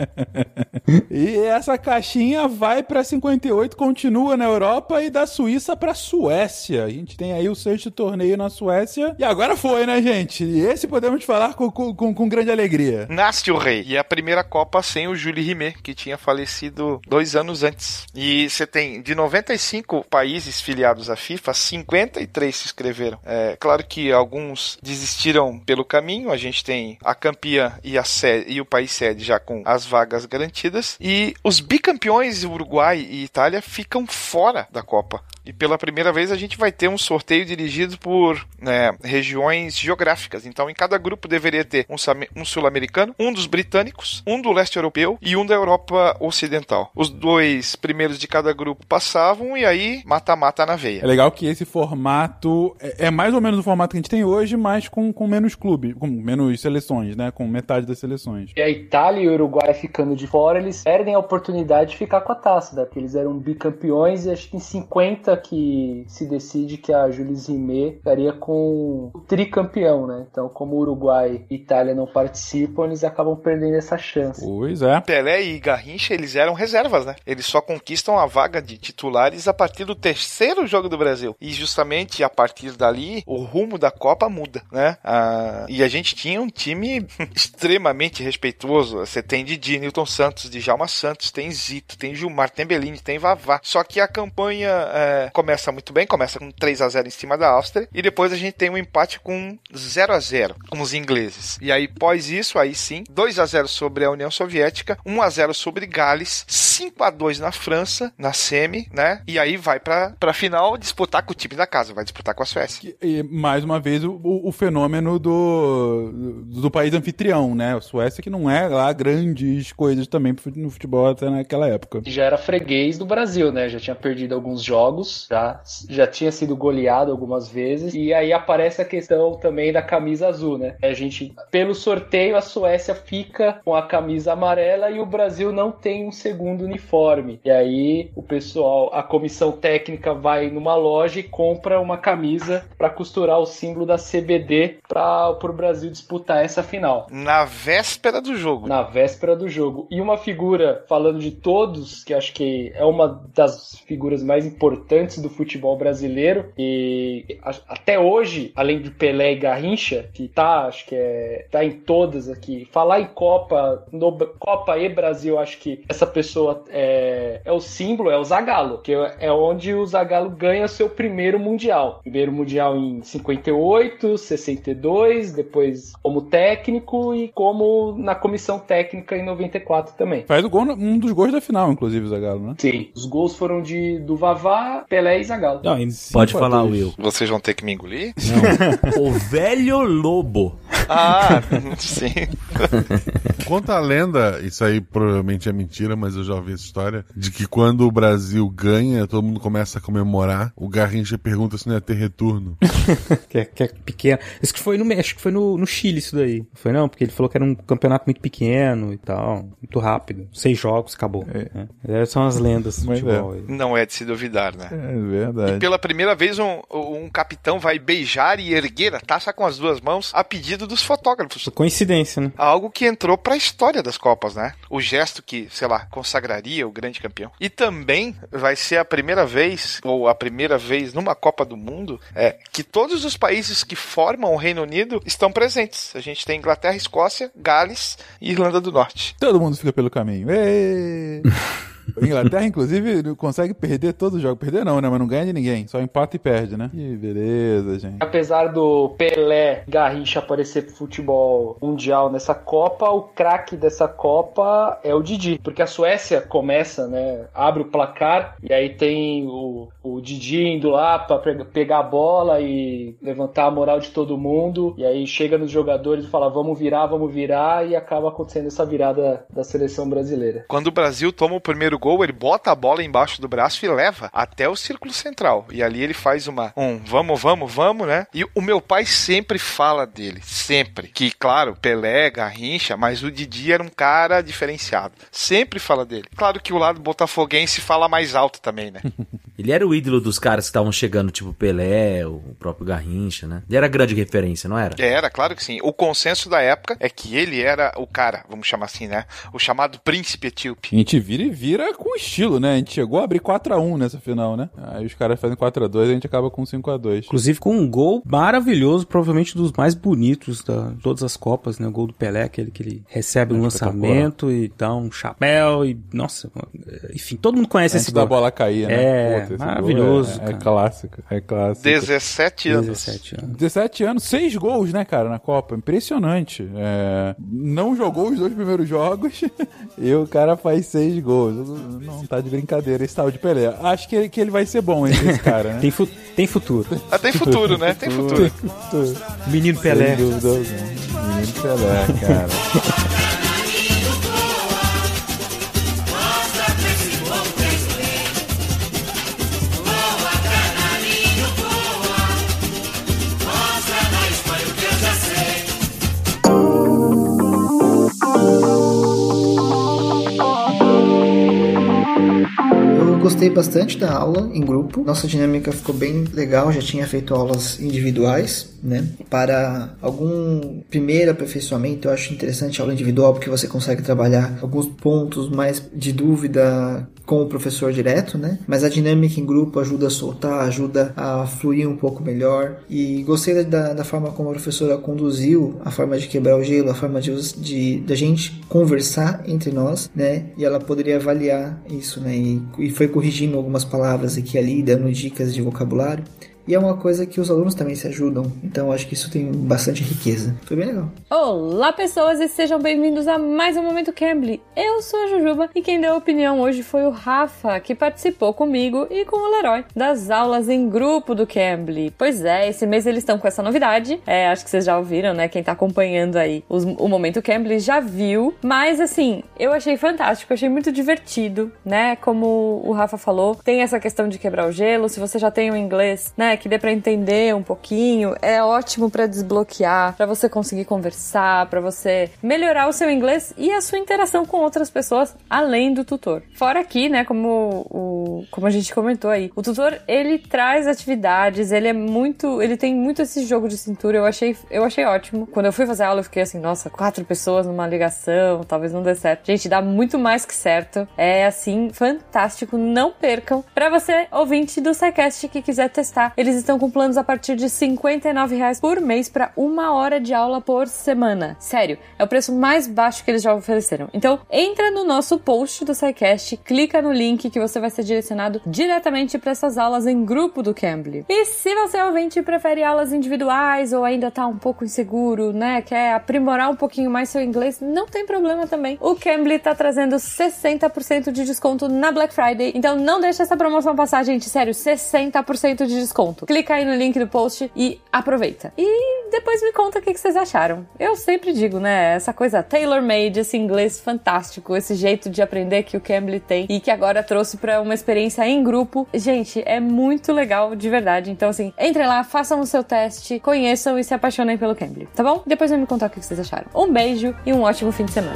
Speaker 1: E essa caixinha vai pra cinquenta e oito, continua na Europa e da Suíça pra Suécia. A gente tem aí o sexto torneio na Suécia. E agora foi, né, gente? E esse podemos falar com, com, com grande alegria.
Speaker 6: Nasce o rei. E é a primeira Copa sem o Jules Rimet, que tinha falecido dois anos antes. E você tem, de noventa e cinco países filiados à FIFA, cinquenta e três se inscreveram. É claro que alguns desistiram pelo caminho. A gente tem a campeã e, a sede, e o país sede já com as vagas garantidas. E os bicampeões, Uruguai e Itália, ficam fora da Copa. E pela primeira vez a gente vai ter um sorteio dirigido por né, regiões geográficas. Então em cada grupo deveria ter um, um sul-americano, um dos britânicos, um do leste europeu e um da Europa ocidental. Os dois primeiros de cada grupo passavam e aí mata-mata na veia.
Speaker 1: É legal que esse formato é, é mais ou menos o formato que a gente tem hoje, mas com, com menos clube, com menos seleções, né? Com metade das seleções.
Speaker 4: E a Itália e o Uruguai ficando de fora, eles perdem a oportunidade de ficar com a taça, né? Porque eles eram bicampeões e acho que em cinquenta que se decide que a Jules Rimet ficaria com o tricampeão, né? Então, como o Uruguai e Itália não participam, eles acabam perdendo essa chance.
Speaker 1: Pois é.
Speaker 6: Pelé e Garrincha, eles eram reservas, né? Eles só conquistam a vaga de titulares a partir do terceiro jogo do Brasil. E justamente a partir dali, o rumo da Copa muda, né? Ah, e a gente tinha um time extremamente respeitoso. Você tem Didi, Newton Santos, Djalma Santos, tem Zito, tem Gilmar, tem Bellini, tem Vavá. Só que a campanha... É, Alemanha começa muito bem, começa com três a zero em cima da Áustria, e depois a gente tem um empate com zero a zero com os ingleses. E aí, após isso, aí sim, dois a zero sobre a União Soviética, um a zero sobre Gales, cinco a dois na França, na semi, né? E aí vai pra, pra final disputar com o time da casa, vai disputar com a Suécia.
Speaker 1: E, e mais uma vez, o, o fenômeno do, do país anfitrião, né? A Suécia que não é lá grandes coisas também no futebol até naquela época.
Speaker 4: Já era freguês do Brasil, né? Já tinha perdido alguns jogos, já, já tinha sido goleado algumas vezes, e aí aparece a questão também da camisa azul, né? A gente, pelo sorteio, a Suécia fica com a camisa amarela e o Brasil não tem um segundo uniforme. E aí o pessoal, a comissão técnica vai numa loja e compra uma camisa para costurar o símbolo da C B D para o Brasil disputar essa final.
Speaker 6: Na véspera do jogo.
Speaker 4: Na véspera do jogo. E uma figura, falando de todos, que acho que é uma das figuras mais importantes do futebol brasileiro, e até hoje, além de Pelé e Garrincha, que tá, acho que é, tá em todas aqui, falar em Copa, no, Copa e Brasil, acho que essa pessoa é, é o símbolo, é o Zagallo, que é onde o Zagallo ganha seu primeiro Mundial. Primeiro Mundial em cinquenta e oito, sessenta e dois, depois como técnico e como na comissão técnica em noventa e quatro também.
Speaker 1: Faz o gol, um dos gols da final, inclusive, o Zagallo, né?
Speaker 4: Sim, os gols foram de do Vavá, Pelé e Zagallo.
Speaker 5: Não, pode falar, Will.
Speaker 6: Vocês vão ter que me engolir?
Speaker 5: Não. O velho lobo.
Speaker 6: Ah, sim.
Speaker 7: Conta a lenda, isso aí provavelmente é mentira, mas eu já ouvi essa história, de que quando o Brasil ganha, todo mundo começa a comemorar, o Garrincha pergunta se não ia ter retorno.
Speaker 3: que, é, que é pequeno. Isso que foi no México, foi no, no Chile isso daí. Foi não, porque ele falou que era um campeonato muito pequeno e tal, muito rápido. Seis jogos, acabou. É. Né? Essas são as lendas do futebol.
Speaker 6: É. Não é de se duvidar, né?
Speaker 1: É verdade.
Speaker 6: E pela primeira vez um, um capitão vai beijar e erguer a taça com as duas mãos a pedido dos fotógrafos.
Speaker 3: Coincidência, né?
Speaker 6: Algo que entrou pra história das Copas, né? O gesto que, sei lá, consagraria o grande campeão. E também vai ser a primeira vez, ou a primeira vez numa Copa do Mundo, é, que todos os países que formam o Reino Unido estão presentes. A gente tem Inglaterra, Escócia, Gales e Irlanda do Norte.
Speaker 1: Todo mundo fica pelo caminho. Êêêê! A Inglaterra, inclusive, consegue perder todo o jogo. Perder não, né? Mas não ganha de ninguém. Só empata e perde, né? Que beleza, gente.
Speaker 4: Apesar do Pelé, Garrincha aparecer pro futebol mundial nessa Copa, o craque dessa Copa é o Didi. Porque a Suécia começa, né? Abre o placar e aí tem o, o Didi indo lá pra pegar a bola e levantar a moral de todo mundo. E aí chega nos jogadores e fala, vamos virar, vamos virar. E acaba acontecendo essa virada da seleção brasileira.
Speaker 6: Quando o Brasil toma o primeiro gol, ele bota a bola embaixo do braço e leva até o círculo central. E ali ele faz uma, um vamos, vamos, vamos, né? E o meu pai sempre fala dele, sempre. Que, claro, Pelé, Garrincha, mas o Didi era um cara diferenciado. Sempre fala dele. Claro que o lado botafoguense fala mais alto também, né?
Speaker 5: Ele era o ídolo dos caras que estavam chegando, tipo Pelé, o próprio Garrincha, né? Ele era grande referência, não era?
Speaker 6: Era, claro que sim. O consenso da época é que ele era o cara, vamos chamar assim, né? O chamado príncipe etíope.
Speaker 1: A gente vira e vira com estilo, né? A gente chegou a abrir quatro a um nessa final, né? Aí os caras fazem quatro a dois e a gente acaba com cinco a dois.
Speaker 3: Inclusive com um gol maravilhoso, provavelmente dos mais bonitos de todas as Copas, né? O gol do Pelé, aquele que ele recebe um lançamento e dá um chapéu e, nossa, enfim, todo mundo conhece
Speaker 1: Antes
Speaker 3: esse
Speaker 1: da
Speaker 3: gol.
Speaker 1: bola cair, né?
Speaker 3: É,
Speaker 1: Puta,
Speaker 3: maravilhoso,
Speaker 1: é, é clássico, é clássico.
Speaker 6: dezessete anos.
Speaker 3: dezessete anos.
Speaker 1: dezessete anos, seis gols, né, cara, na Copa. Impressionante. É, não jogou os dois primeiros jogos e o cara faz seis gols. Não tá de brincadeira esse tal de Pelé. Acho que ele, que ele vai ser bom, hein, esse cara, né?
Speaker 3: tem, fu tem futuro.
Speaker 6: Ah, tem futuro, né? Tem futuro.
Speaker 3: Tem futuro. Menino Pelé.
Speaker 1: Sem dúvida, menino Pelé, cara.
Speaker 12: Gostei bastante da aula em grupo, nossa dinâmica ficou bem legal, já tinha feito aulas individuais né? Para algum primeiro aperfeiçoamento, eu acho interessante a aula individual, porque você consegue trabalhar alguns pontos mais de dúvida com o professor direto, né? Mas a dinâmica em grupo ajuda a soltar, ajuda a fluir um pouco melhor. E gostei da, da forma como a professora conduziu, a forma de quebrar o gelo, a forma de, de, de a gente conversar entre nós, né? E ela poderia avaliar isso, né? E, e foi corrigindo algumas palavras aqui e ali, dando dicas de vocabulário. E é uma coisa que os alunos também se ajudam. Então eu acho que isso tem bastante riqueza. Foi bem legal.
Speaker 13: Olá, pessoas, e sejam bem-vindos a mais um Momento Cambly. Eu sou a Jujuba e quem deu a opinião hoje foi o Rafa, que participou comigo e com o Leroy das aulas em grupo do Cambly. Pois é, esse mês eles estão com essa novidade. É, acho que vocês já ouviram, né? Quem tá acompanhando aí os, o Momento Cambly já viu. Mas, assim, eu achei fantástico, eu achei muito divertido, né? Como o Rafa falou, tem essa questão de quebrar o gelo. Se você já tem o inglês, né? Que dê pra entender um pouquinho, é ótimo pra desbloquear, pra você conseguir conversar, pra você melhorar o seu inglês e a sua interação com outras pessoas, além do tutor. Fora aqui, né, como, o, como a gente comentou aí, o tutor, ele traz atividades, ele é muito, ele tem muito esse jogo de cintura, eu achei, eu achei ótimo. Quando eu fui fazer aula, eu fiquei assim, nossa, quatro pessoas numa ligação, talvez não dê certo. Gente, dá muito mais que certo. É, assim, fantástico, não percam. Pra você, ouvinte do SciCast, que quiser testar, eles estão com planos a partir de cinquenta e nove reais por mês para uma hora de aula por semana. Sério, é o preço mais baixo que eles já ofereceram. Então, entra no nosso post do SciCast, clica no link que você vai ser direcionado diretamente para essas aulas em grupo do Cambly. E se você, ouvinte, prefere aulas individuais ou ainda tá um pouco inseguro, né, quer aprimorar um pouquinho mais seu inglês, não tem problema também. O Cambly tá trazendo sessenta por cento de desconto na Black Friday, então não deixa essa promoção passar, gente, sério, sessenta por cento de desconto. Clica aí no link do post e aproveita. E depois me conta o que vocês acharam. Eu sempre digo, né, essa coisa tailor-made, esse inglês fantástico, esse jeito de aprender que o Cambly tem e que agora trouxe pra uma experiência em grupo. Gente, é muito legal, de verdade. Então, assim, entrem lá, façam o seu teste, conheçam e se apaixonem pelo Cambly, tá bom? Depois vem me contar o que vocês acharam. Um beijo e um ótimo fim de semana.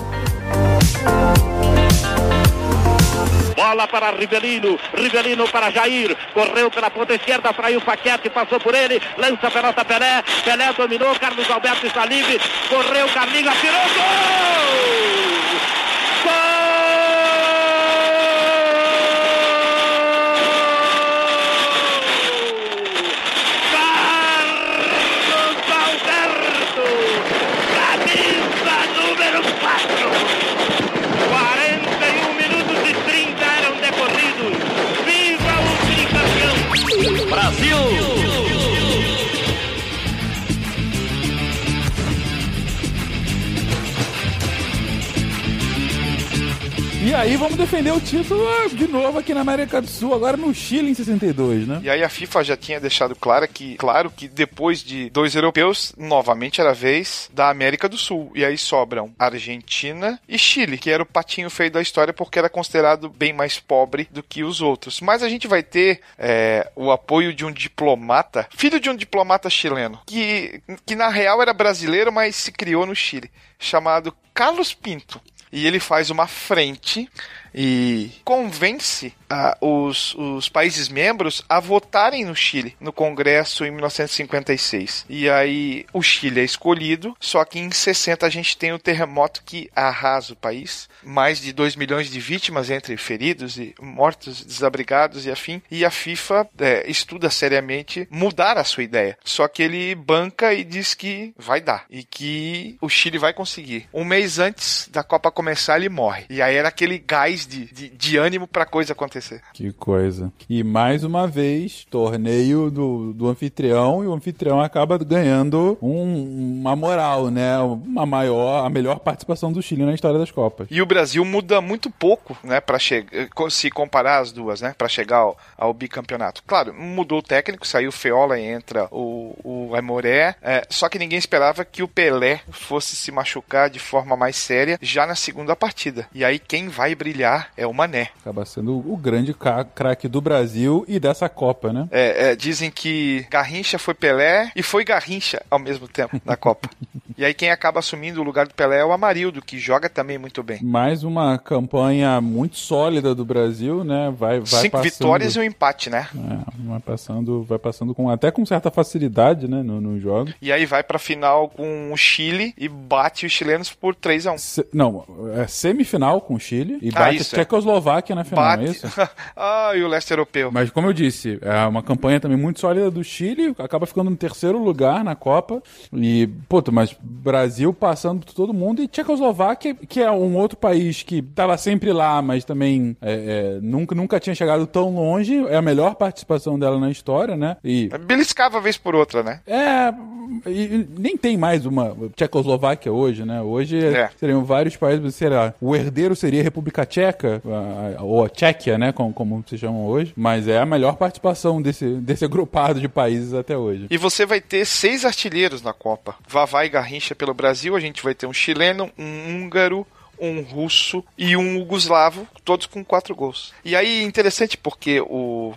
Speaker 10: Bola para Rivelino, Rivelino para Jair, correu pela ponta esquerda, traiu o Paquete, passou por ele, lança a pelota Pelé, Pelé dominou, Carlos Alberto está livre, correu, Carlinhos, atirou, gol! Gol!
Speaker 11: Brasil!
Speaker 1: E aí vamos defender o título de novo aqui na América do Sul, agora no Chile em sessenta e dois, né?
Speaker 6: E aí a FIFA já tinha deixado claro que, claro que depois de dois europeus, novamente era a vez da América do Sul. E aí sobram Argentina e Chile, que era o patinho feio da história porque era considerado bem mais pobre do que os outros. Mas a gente vai ter é, o apoio de um diplomata, filho de um diplomata chileno, que, que na real era brasileiro, mas se criou no Chile, chamado Carlos Pinto. E ele faz uma frente e convence uh, os, os países membros a votarem no Chile, no Congresso em mil novecentos e cinquenta e seis. E aí o Chile é escolhido, só que em sessenta a gente tem o terremoto que arrasa o país. Mais de dois milhões de vítimas entre feridos e mortos, desabrigados e afim. E a FIFA é, estuda seriamente mudar a sua ideia. Só que ele banca e diz que vai dar. E que o Chile vai conseguir. Um mês antes da Copa começar, ele morre. E aí era aquele gás de, de, de ânimo pra coisa acontecer.
Speaker 1: Que coisa. E mais uma vez, torneio do, do anfitrião, e o anfitrião acaba ganhando um, uma moral, né? Uma maior, a melhor participação do Chile na história das Copas.
Speaker 6: E o Brasil muda muito pouco, né? Pra chegar, se comparar as duas, né? Pra chegar ao, ao bicampeonato. Claro, mudou o técnico, saiu o Feola e entra o, o Aimoré. É, só que ninguém esperava que o Pelé fosse se machucar de forma mais séria já na segunda partida. E aí quem vai brilhar é o Mané.
Speaker 1: Acaba sendo o grande craque do Brasil e dessa Copa, né?
Speaker 6: É, é, dizem que Garrincha foi Pelé e foi Garrincha ao mesmo tempo na Copa. E aí quem acaba assumindo o lugar do Pelé é o Amarildo, que joga também muito bem.
Speaker 1: Mais uma campanha muito sólida do Brasil, né? Vai, vai
Speaker 6: Cinco
Speaker 1: passando...
Speaker 6: vitórias e um empate, né?
Speaker 1: É, vai passando, vai passando com, até com certa facilidade, né, no, no jogo.
Speaker 6: E aí vai pra final com o Chile e bate os chilenos por três a um.
Speaker 1: Se, não, é semifinal com o Chile e
Speaker 6: ah,
Speaker 1: bate
Speaker 6: isso,
Speaker 1: a Tchecoslováquia é. na final,
Speaker 6: bate...
Speaker 1: é isso?
Speaker 6: ah, e o leste europeu.
Speaker 1: Mas como eu disse, é uma campanha também muito sólida do Chile, acaba ficando no terceiro lugar na Copa e, puta, mas Brasil passando por todo mundo e Tchecoslováquia, que é um outro país que tava sempre lá, mas também é, é, nunca, nunca tinha chegado tão longe, é a melhor participação dela na história, né? E...
Speaker 6: beliscava vez por outra, né?
Speaker 1: É, e nem tem mais uma Tchecoslováquia hoje, né? Hoje é. seriam vários países, será, o herdeiro seria a República Tcheca, a, a, ou a Tchequia, né? Como, como se chamam hoje, mas é a melhor participação desse, desse agrupado de países até hoje.
Speaker 6: E você vai ter seis artilheiros na Copa. Vavá e Garrincha pelo Brasil, a gente vai ter um chileno, um húngaro, um russo e um jugoslavo, todos com quatro gols. E aí, interessante porque o...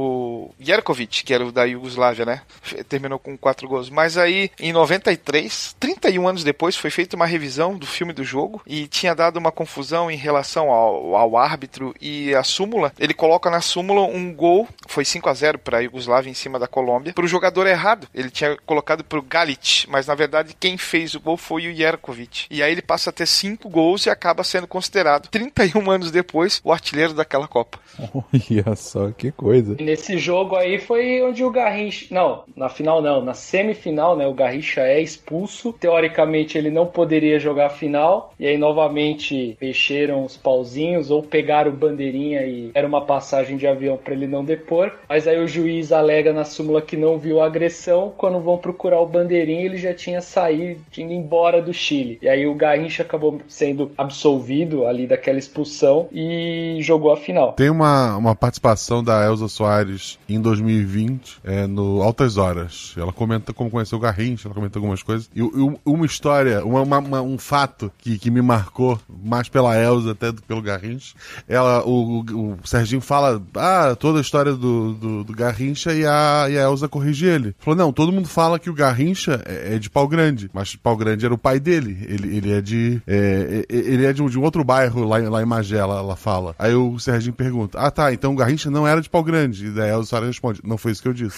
Speaker 6: o Jerkovic, que era o da Iugoslávia, né? Terminou com quatro gols. Mas aí, em noventa e três, trinta e um anos depois, foi feita uma revisão do filme do jogo e tinha dado uma confusão em relação ao, ao árbitro e a súmula. Ele coloca na súmula um gol, foi cinco a zero para a Iugoslávia em cima da Colômbia, para o jogador errado. Ele tinha colocado para o Galic, mas na verdade quem fez o gol foi o Jerkovic. E aí ele passa a ter cinco gols e acaba sendo considerado, trinta e um anos depois, o artilheiro daquela Copa.
Speaker 1: Olha só, que coisa.
Speaker 4: Nesse jogo aí foi onde o Garrincha... Não, na final não, na semifinal, né? O Garrincha é expulso. Teoricamente ele não poderia jogar a final. E aí novamente mexeram os pauzinhos ou pegaram bandeirinha e era uma passagem de avião para ele não depor. Mas aí o juiz alega na súmula que não viu a agressão. Quando vão procurar o bandeirinha ele já tinha saído, tinha ido embora do Chile. E aí o Garrincha acabou sendo absolvido ali daquela expulsão e jogou a final.
Speaker 7: Tem uma, uma participação da Elza Soares em dois mil e vinte, é, no Altas Horas. Ela comenta como conheceu o Garrincha, ela comenta algumas coisas. E, e uma história, uma, uma, um fato que, que me marcou mais pela Elza até do que pelo Garrincha. Ela, o, o, o Serginho fala ah, toda a história do, do, do Garrincha e a, e a Elza corrige ele. Falou, não, todo mundo fala que o Garrincha é, é de Pau Grande, mas Pau Grande era o pai dele. Ele, ele é de é, ele é de um, de um outro bairro lá, lá em Magela, ela fala. Aí o Serginho pergunta, ah tá, então o Garrincha não era de Pau Grande. E daí a Elza Soares responde, não foi isso que eu disse.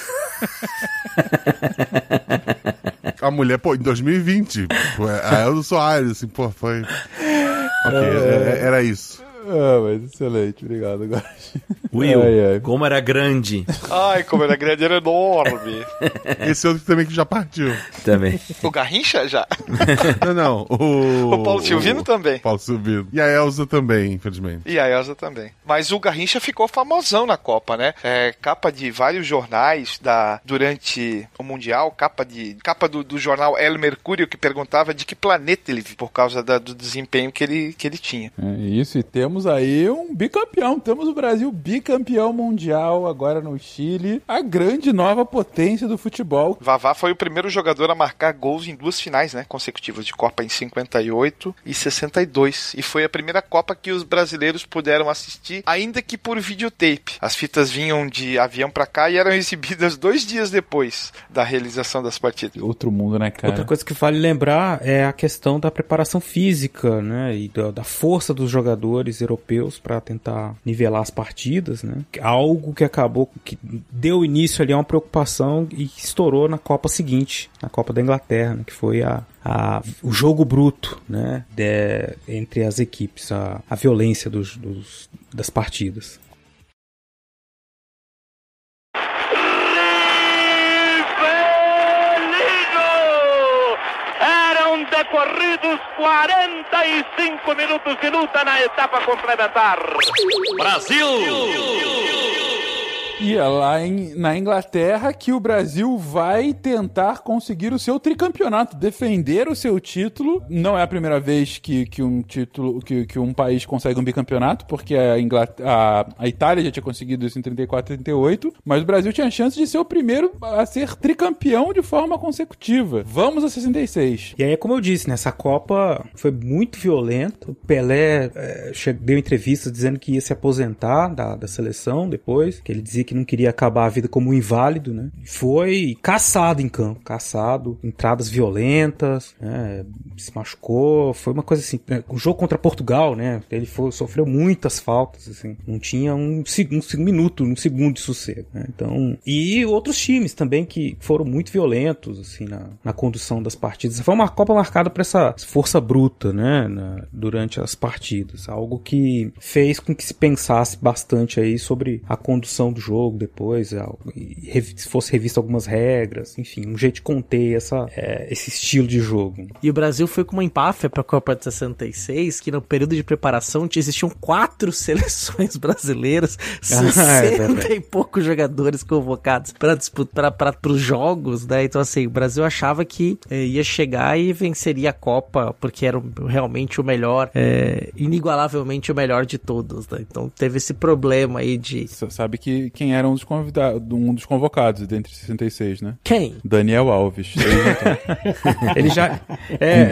Speaker 7: A mulher, pô, em dois mil e vinte, a Elza Soares, assim, pô, foi... Ok, é, era isso.
Speaker 1: Ah, mas excelente, obrigado, agora.
Speaker 5: Will, ai, ai. Como era grande.
Speaker 6: Ai, como era grande, era enorme.
Speaker 7: Esse outro também que já partiu.
Speaker 5: Também.
Speaker 6: O Garrincha já?
Speaker 7: Não, não. O,
Speaker 6: o Paulo Silvino
Speaker 7: o,
Speaker 6: também.
Speaker 7: Paulo Silvino. E a Elza também, infelizmente.
Speaker 6: E a Elza também. Mas o Garrincha ficou famosão na Copa, né? É, capa de vários jornais da, durante o Mundial, capa, de, capa do, do jornal El Mercúrio, que perguntava de que planeta ele vive, por causa da, do desempenho que ele, que ele tinha.
Speaker 1: É isso, e temos aí um bicampeão. Temos o Brasil bicampeão mundial agora no Chile. A grande nova potência do futebol.
Speaker 6: Vavá foi o primeiro jogador a marcar gols em duas finais, né, consecutivas de Copa, em cinquenta e oito e sessenta e dois. E foi a primeira Copa que os brasileiros puderam assistir, ainda que por videotape. As fitas vinham de avião pra cá e eram exibidas dois dias depois da realização das partidas.
Speaker 1: Outro mundo, né, cara?
Speaker 3: Outra coisa que vale lembrar é a questão da preparação física, né, e da, da força dos jogadores europeus para tentar nivelar as partidas, né? Algo que acabou, que deu início ali a uma preocupação e estourou na Copa seguinte, na Copa da Inglaterra, né? Que foi a, a, o jogo bruto, né? De, entre as equipes, a, a violência dos, dos, das partidas.
Speaker 10: Decorridos quarenta e cinco minutos de luta na etapa complementar. Brasil!
Speaker 1: E é lá em, na Inglaterra que o Brasil vai tentar conseguir o seu tricampeonato, defender o seu título. Não é a primeira vez que, que um título, que, que um país consegue um bicampeonato, porque a, Inglaterra, a, a Itália já tinha conseguido isso em trinta e quatro, trinta e oito, mas o Brasil tinha a chance de ser o primeiro a ser tricampeão de forma consecutiva. Vamos a sessenta e seis.
Speaker 3: E aí, como eu disse, nessa Copa foi muito violenta. O Pelé é, deu entrevistas dizendo que ia se aposentar da, da seleção depois, que ele dizia que não queria acabar a vida como um inválido, né? Foi caçado em campo, caçado, entradas violentas, né? Se machucou, foi uma coisa assim, o jogo contra Portugal, né? Ele foi, sofreu muitas faltas, assim, não tinha um, um, um minuto, um segundo de sossego, né? Então, e outros times também que foram muito violentos, assim, na, na condução das partidas. Foi uma Copa marcada por essa força bruta, né? Na, durante as partidas, algo que fez com que se pensasse bastante aí sobre a condução do jogo depois, e se fosse revista algumas regras, enfim, um jeito de conter essa, é, esse estilo de jogo.
Speaker 2: E o Brasil foi com uma empáfia para a Copa de sessenta e seis, que no período de preparação existiam quatro seleções brasileiras, sessenta e poucos jogadores convocados para disputar para os jogos, né? Então assim, o Brasil achava que é, ia chegar e venceria a Copa, porque era realmente o melhor, é, inigualavelmente o melhor de todos, né? Então teve esse problema aí de...
Speaker 1: Você sabe que quem era um dos convidados, um dos convocados dentre sessenta e seis, né?
Speaker 2: Quem?
Speaker 1: Daniel Alves.
Speaker 3: Ele já... É...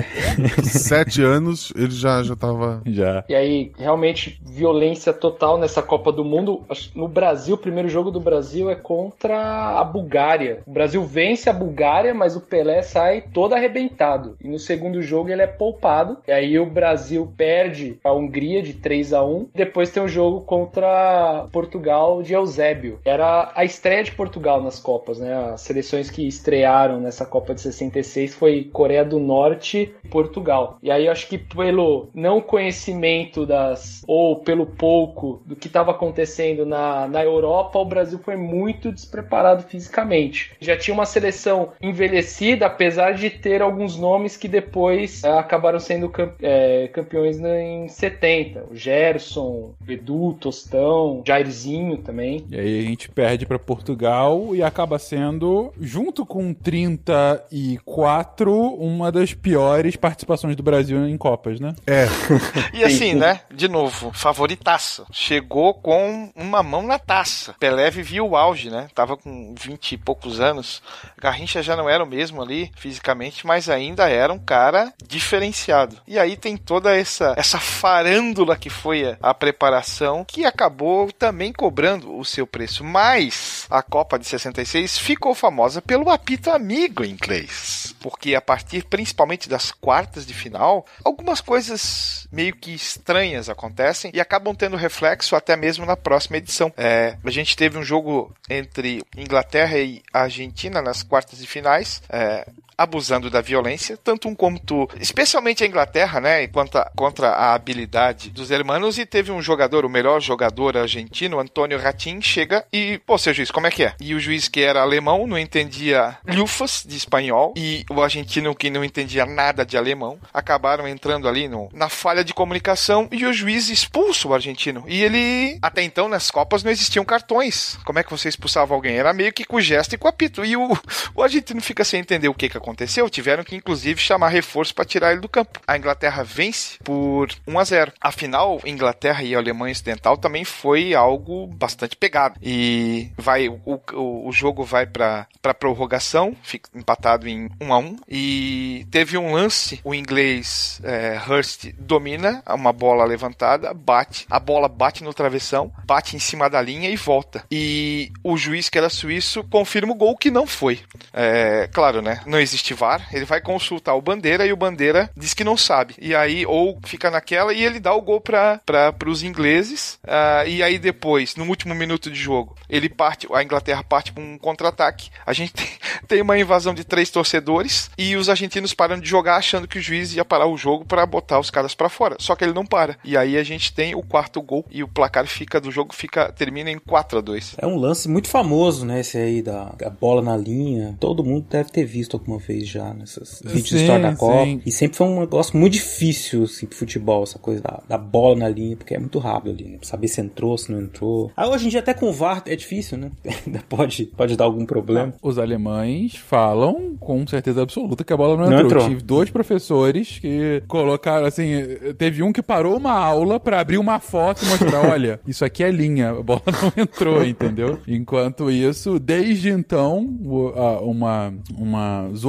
Speaker 7: Sete anos, ele já, já tava...
Speaker 1: Já.
Speaker 4: E aí, realmente, violência total nessa Copa do Mundo. No Brasil, o primeiro jogo do Brasil é contra a Bulgária. O Brasil vence a Bulgária, mas o Pelé sai todo arrebentado. E no segundo jogo ele é poupado. E aí o Brasil perde a Hungria de três a um. Depois tem o jogo contra Portugal de Eusébio. Era a estreia de Portugal nas Copas, né? As seleções que estrearam nessa Copa de sessenta e seis foi Coreia do Norte e Portugal. E aí eu acho que pelo não conhecimento das, ou pelo pouco do que estava acontecendo na, na Europa, o Brasil foi muito despreparado fisicamente. Já tinha uma seleção envelhecida, apesar de ter alguns nomes que depois é, acabaram sendo campe, é, campeões em setenta. O Gerson, o Edu, Tostão, Jairzinho também.
Speaker 1: E aí a gente perde para Portugal e acaba sendo, junto com trinta e quatro, uma das piores participações do Brasil em Copas, né?
Speaker 7: É.
Speaker 6: E assim, né? De novo, favoritaço. Chegou com uma mão na taça. Pelé vivia o auge, né? Tava com vinte e poucos anos. Garrincha já não era o mesmo ali, fisicamente, mas ainda era um cara diferenciado. E aí tem toda essa, essa farândula que foi a, a preparação, que acabou também cobrando o seu preço. Mas a Copa de sessenta e seis ficou famosa pelo apito amigo inglês. Porque a partir principalmente das quartas de final, algumas coisas meio que estranhas acontecem e acabam tendo reflexo até mesmo na próxima edição. É, a gente teve um jogo entre Inglaterra e Argentina nas quartas de finais, é, abusando da violência, tanto um como tu, especialmente a Inglaterra, né, contra, contra a habilidade dos hermanos, e teve um jogador, o melhor jogador argentino, Antônio Ratin, chega e, pô, seu juiz, como é que é? E o juiz, que era alemão, não entendia lufas de espanhol, e o argentino, que não entendia nada de alemão, acabaram entrando ali no, na falha de comunicação, e o juiz expulsa o argentino. E ele, até então, nas Copas não existiam cartões. Como é que você expulsava alguém? Era meio que com gesto e com apito. E o, o argentino fica sem entender o que que aconteceu. Tiveram que, inclusive, chamar reforço para tirar ele do campo. A Inglaterra vence por um a zero. Afinal, Inglaterra e a Alemanha Ocidental também foi algo bastante pegado. E vai, o, o, o jogo vai para para prorrogação, fica empatado em um a um. E teve um lance, o inglês é, Hurst domina uma bola levantada, bate, a bola bate no travessão, bate em cima da linha e volta. E o juiz, que era suíço, confirma o gol, que não foi. É, claro, né? Não existe V A R, ele vai consultar o Bandeira e o Bandeira diz que não sabe. E aí, ou fica naquela e ele dá o gol para os ingleses. Uh, e aí depois, no último minuto de jogo, ele parte, a Inglaterra parte para um contra-ataque. A gente tem, tem uma invasão de três torcedores e os argentinos param de jogar achando que o juiz ia parar o jogo para botar os caras para fora. Só que ele não para. E aí a gente tem o quarto gol e o placar fica do jogo fica termina em quatro a dois.
Speaker 3: É um lance muito famoso, né? Esse aí da, da bola na linha. Todo mundo deve ter visto alguma vez já nesses vídeos de história da Copa. Sim. E sempre foi um negócio muito difícil, assim, pro futebol, essa coisa da, da bola na linha, porque é muito rápido ali, né? Pra saber se entrou, se não entrou. Aí hoje em dia até com o V A R é difícil, né? pode, pode dar algum problema.
Speaker 1: Os alemães falam com certeza absoluta que a bola não, não entrou. entrou. Tive dois professores que colocaram, assim, teve um que parou uma aula pra abrir uma foto e mostrar, olha, isso aqui é linha, a bola não entrou, entendeu? Enquanto isso, desde então, uma, uma zoação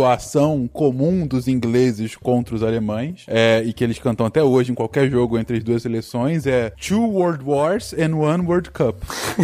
Speaker 1: zoação comum dos ingleses contra os alemães, é, e que eles cantam até hoje em qualquer jogo entre as duas seleções, é Two World Wars and One World Cup.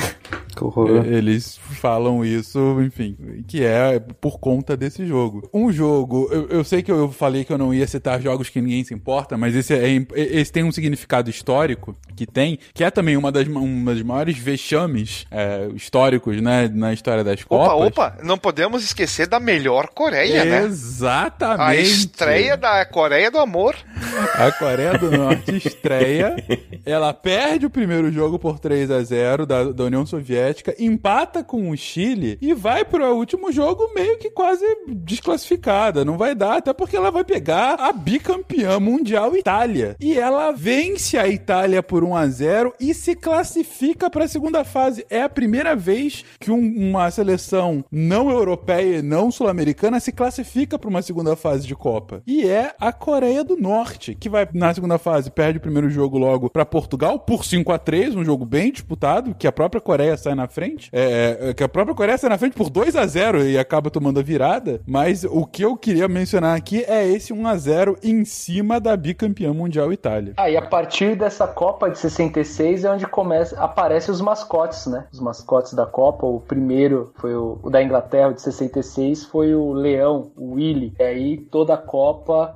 Speaker 1: Eles falam isso, enfim, que é por conta desse jogo. Um jogo, eu, eu sei que eu falei que eu não ia citar jogos que ninguém se importa, mas esse, é, esse tem um significado histórico que tem, que é também uma das, uma das maiores vexames é, históricos, né, na história das Copas.
Speaker 6: Opa, opa, não podemos esquecer da melhor Coreia, né?
Speaker 1: Exatamente.
Speaker 6: A estreia da Coreia do Amor.
Speaker 1: A Coreia do Norte estreia, ela perde o primeiro jogo por três a zero da, da União Soviética, empata com o Chile e vai pro último jogo meio que quase desclassificada. Não vai dar, até porque ela vai pegar a bicampeã mundial Itália. E ela vence a Itália por um a zero e se classifica para a segunda fase. É a primeira vez que um, uma seleção não europeia e não sul-americana se classifica para uma segunda fase de Copa. E é a Coreia do Norte, que vai na segunda fase, perde o primeiro jogo logo para Portugal por cinco a três, um jogo bem disputado, que a própria Coreia sai na frente, é, que a própria Coreia sai na frente por dois a zero e acaba tomando a virada, mas o que eu queria mencionar aqui é esse um a zero em cima da bicampeã mundial Itália.
Speaker 4: Ah, e a partir dessa Copa de sessenta e seis é onde começa, aparecem os mascotes, né? Os mascotes da Copa, o primeiro foi o, o da Inglaterra, o de sessenta e seis, foi o Leão, o Willy. E aí toda a Copa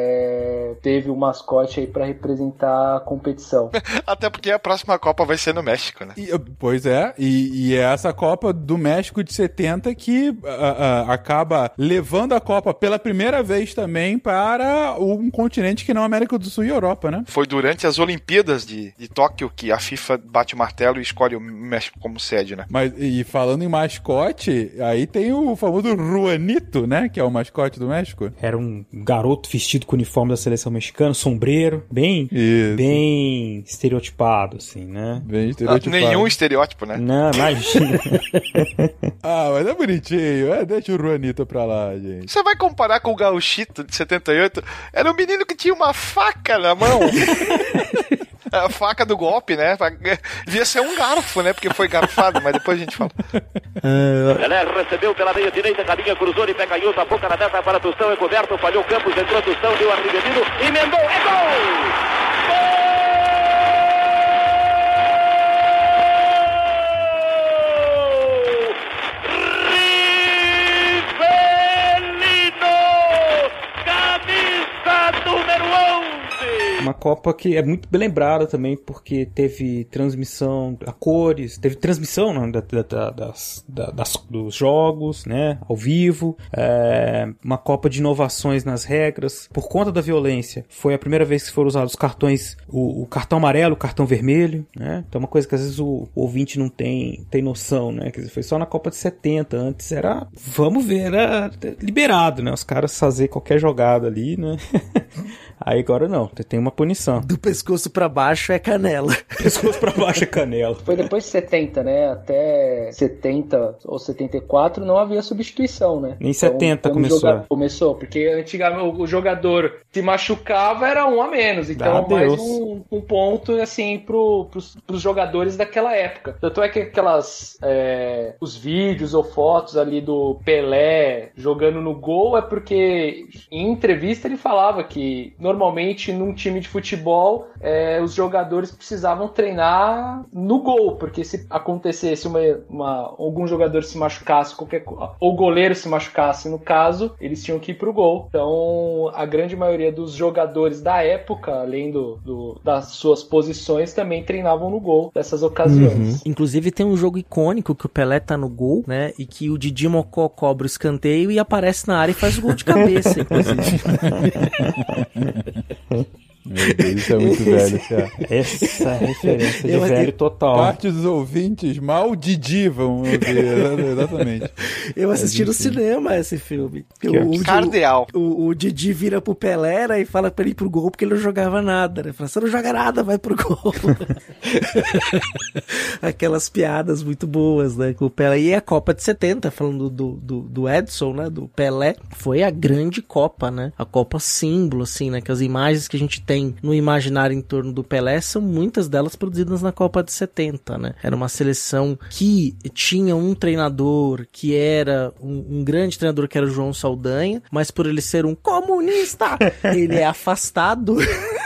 Speaker 4: é, teve o mascote aí pra representar a competição.
Speaker 6: Até porque a próxima Copa vai ser no México, né?
Speaker 1: E, pois é, e, e é essa Copa do México de setenta que uh, uh, acaba levando a Copa pela primeira vez também para um continente que não é América do Sul e Europa, né?
Speaker 6: Foi durante as Olimpíadas de, de Tóquio que a FIFA bate o martelo e escolhe o México como sede, né?
Speaker 1: Mas, e falando em mascote, aí tem o famoso Juanito, né? Que é o mascote do México.
Speaker 3: Era um garoto vestido com o uniforme da seleção mexicana, sombreiro, bem, bem estereotipado, assim, né?
Speaker 1: Bem estereotipado.
Speaker 6: Ah, nenhum estereótipo, né?
Speaker 3: Não, imagina.
Speaker 1: Ah, mas é bonitinho. É, deixa o Juanito pra lá, gente.
Speaker 6: Você vai comparar com o Gauchito de setenta e oito? Era um menino que tinha uma faca na mão. A faca do golpe, né? Devia ser um garfo, né? Porque foi garfado, mas depois a gente fala.
Speaker 10: Pelé recebeu pela meia direita, caminha, cruzou de pé canhoto, a boca na meta para Tostão, é coberto, falhou Campos, entrou Tostão, deu a Rivelino, emendou, é gol!
Speaker 3: Uma Copa que é muito bem lembrada também, porque teve transmissão a cores, teve transmissão, né, da, da, das, da, das, dos jogos, né, ao vivo, é, uma Copa de inovações nas regras, por conta da violência. Foi a primeira vez que foram usados os cartões, o, o cartão amarelo, o cartão vermelho, né, então uma coisa que às vezes o, o ouvinte não tem, tem noção, né, quer dizer, foi só na Copa de setenta, antes era, vamos ver, era liberado, né, os caras fazer qualquer jogada ali, né. Aí agora não, tem uma punição.
Speaker 2: Do pescoço pra baixo é canela.
Speaker 3: Pescoço pra baixo é canela.
Speaker 4: Foi depois de setenta, né? Até setenta ou setenta e quatro não havia substituição, né?
Speaker 3: Nem então, setenta começou.
Speaker 4: Jogador, começou, porque antigamente o jogador se machucava, era um a menos. Então ah, mais um, um ponto, assim, pro, pros, pros jogadores daquela época. Tanto é que aquelas... É, os vídeos ou fotos ali do Pelé jogando no gol é porque em entrevista ele falava que normalmente num time de futebol é, os jogadores precisavam treinar no gol, porque se acontecesse uma, uma, algum jogador se machucasse, qualquer, ou o goleiro se machucasse no caso, eles tinham que ir pro gol. Então a grande maioria dos jogadores da época, além do, do, das suas posições, também treinavam no gol dessas ocasiões.
Speaker 2: Uhum. Inclusive tem um jogo icônico que o Pelé tá no gol, né, e que o Didi Mocó cobra o escanteio e aparece na área e faz o gol de cabeça, inclusive.
Speaker 1: Meu Deus, isso é muito velho, cara.
Speaker 3: Essa é a referência de eu, velho total.
Speaker 1: Parte dos ouvintes mal Didi vão ver, exatamente.
Speaker 2: Eu assisti é no cinema esse filme.
Speaker 6: Que o, o,
Speaker 2: cardeal. O, o Didi vira pro Pelé, né, e fala pra ele ir pro gol porque ele não jogava nada, né? Fala, você não joga nada, vai pro gol. Aquelas piadas muito boas, né, com o Pelé. E a Copa de setenta, falando do, do, do Edson, né, do Pelé, foi a grande Copa, né? A Copa símbolo, assim, né, que as imagens que a gente tem tem no imaginário em torno do Pelé são muitas delas produzidas na Copa de setenta, né? Era uma seleção que tinha um treinador que era um, um grande treinador que era o João Saldanha, mas por ele ser um comunista, ele é afastado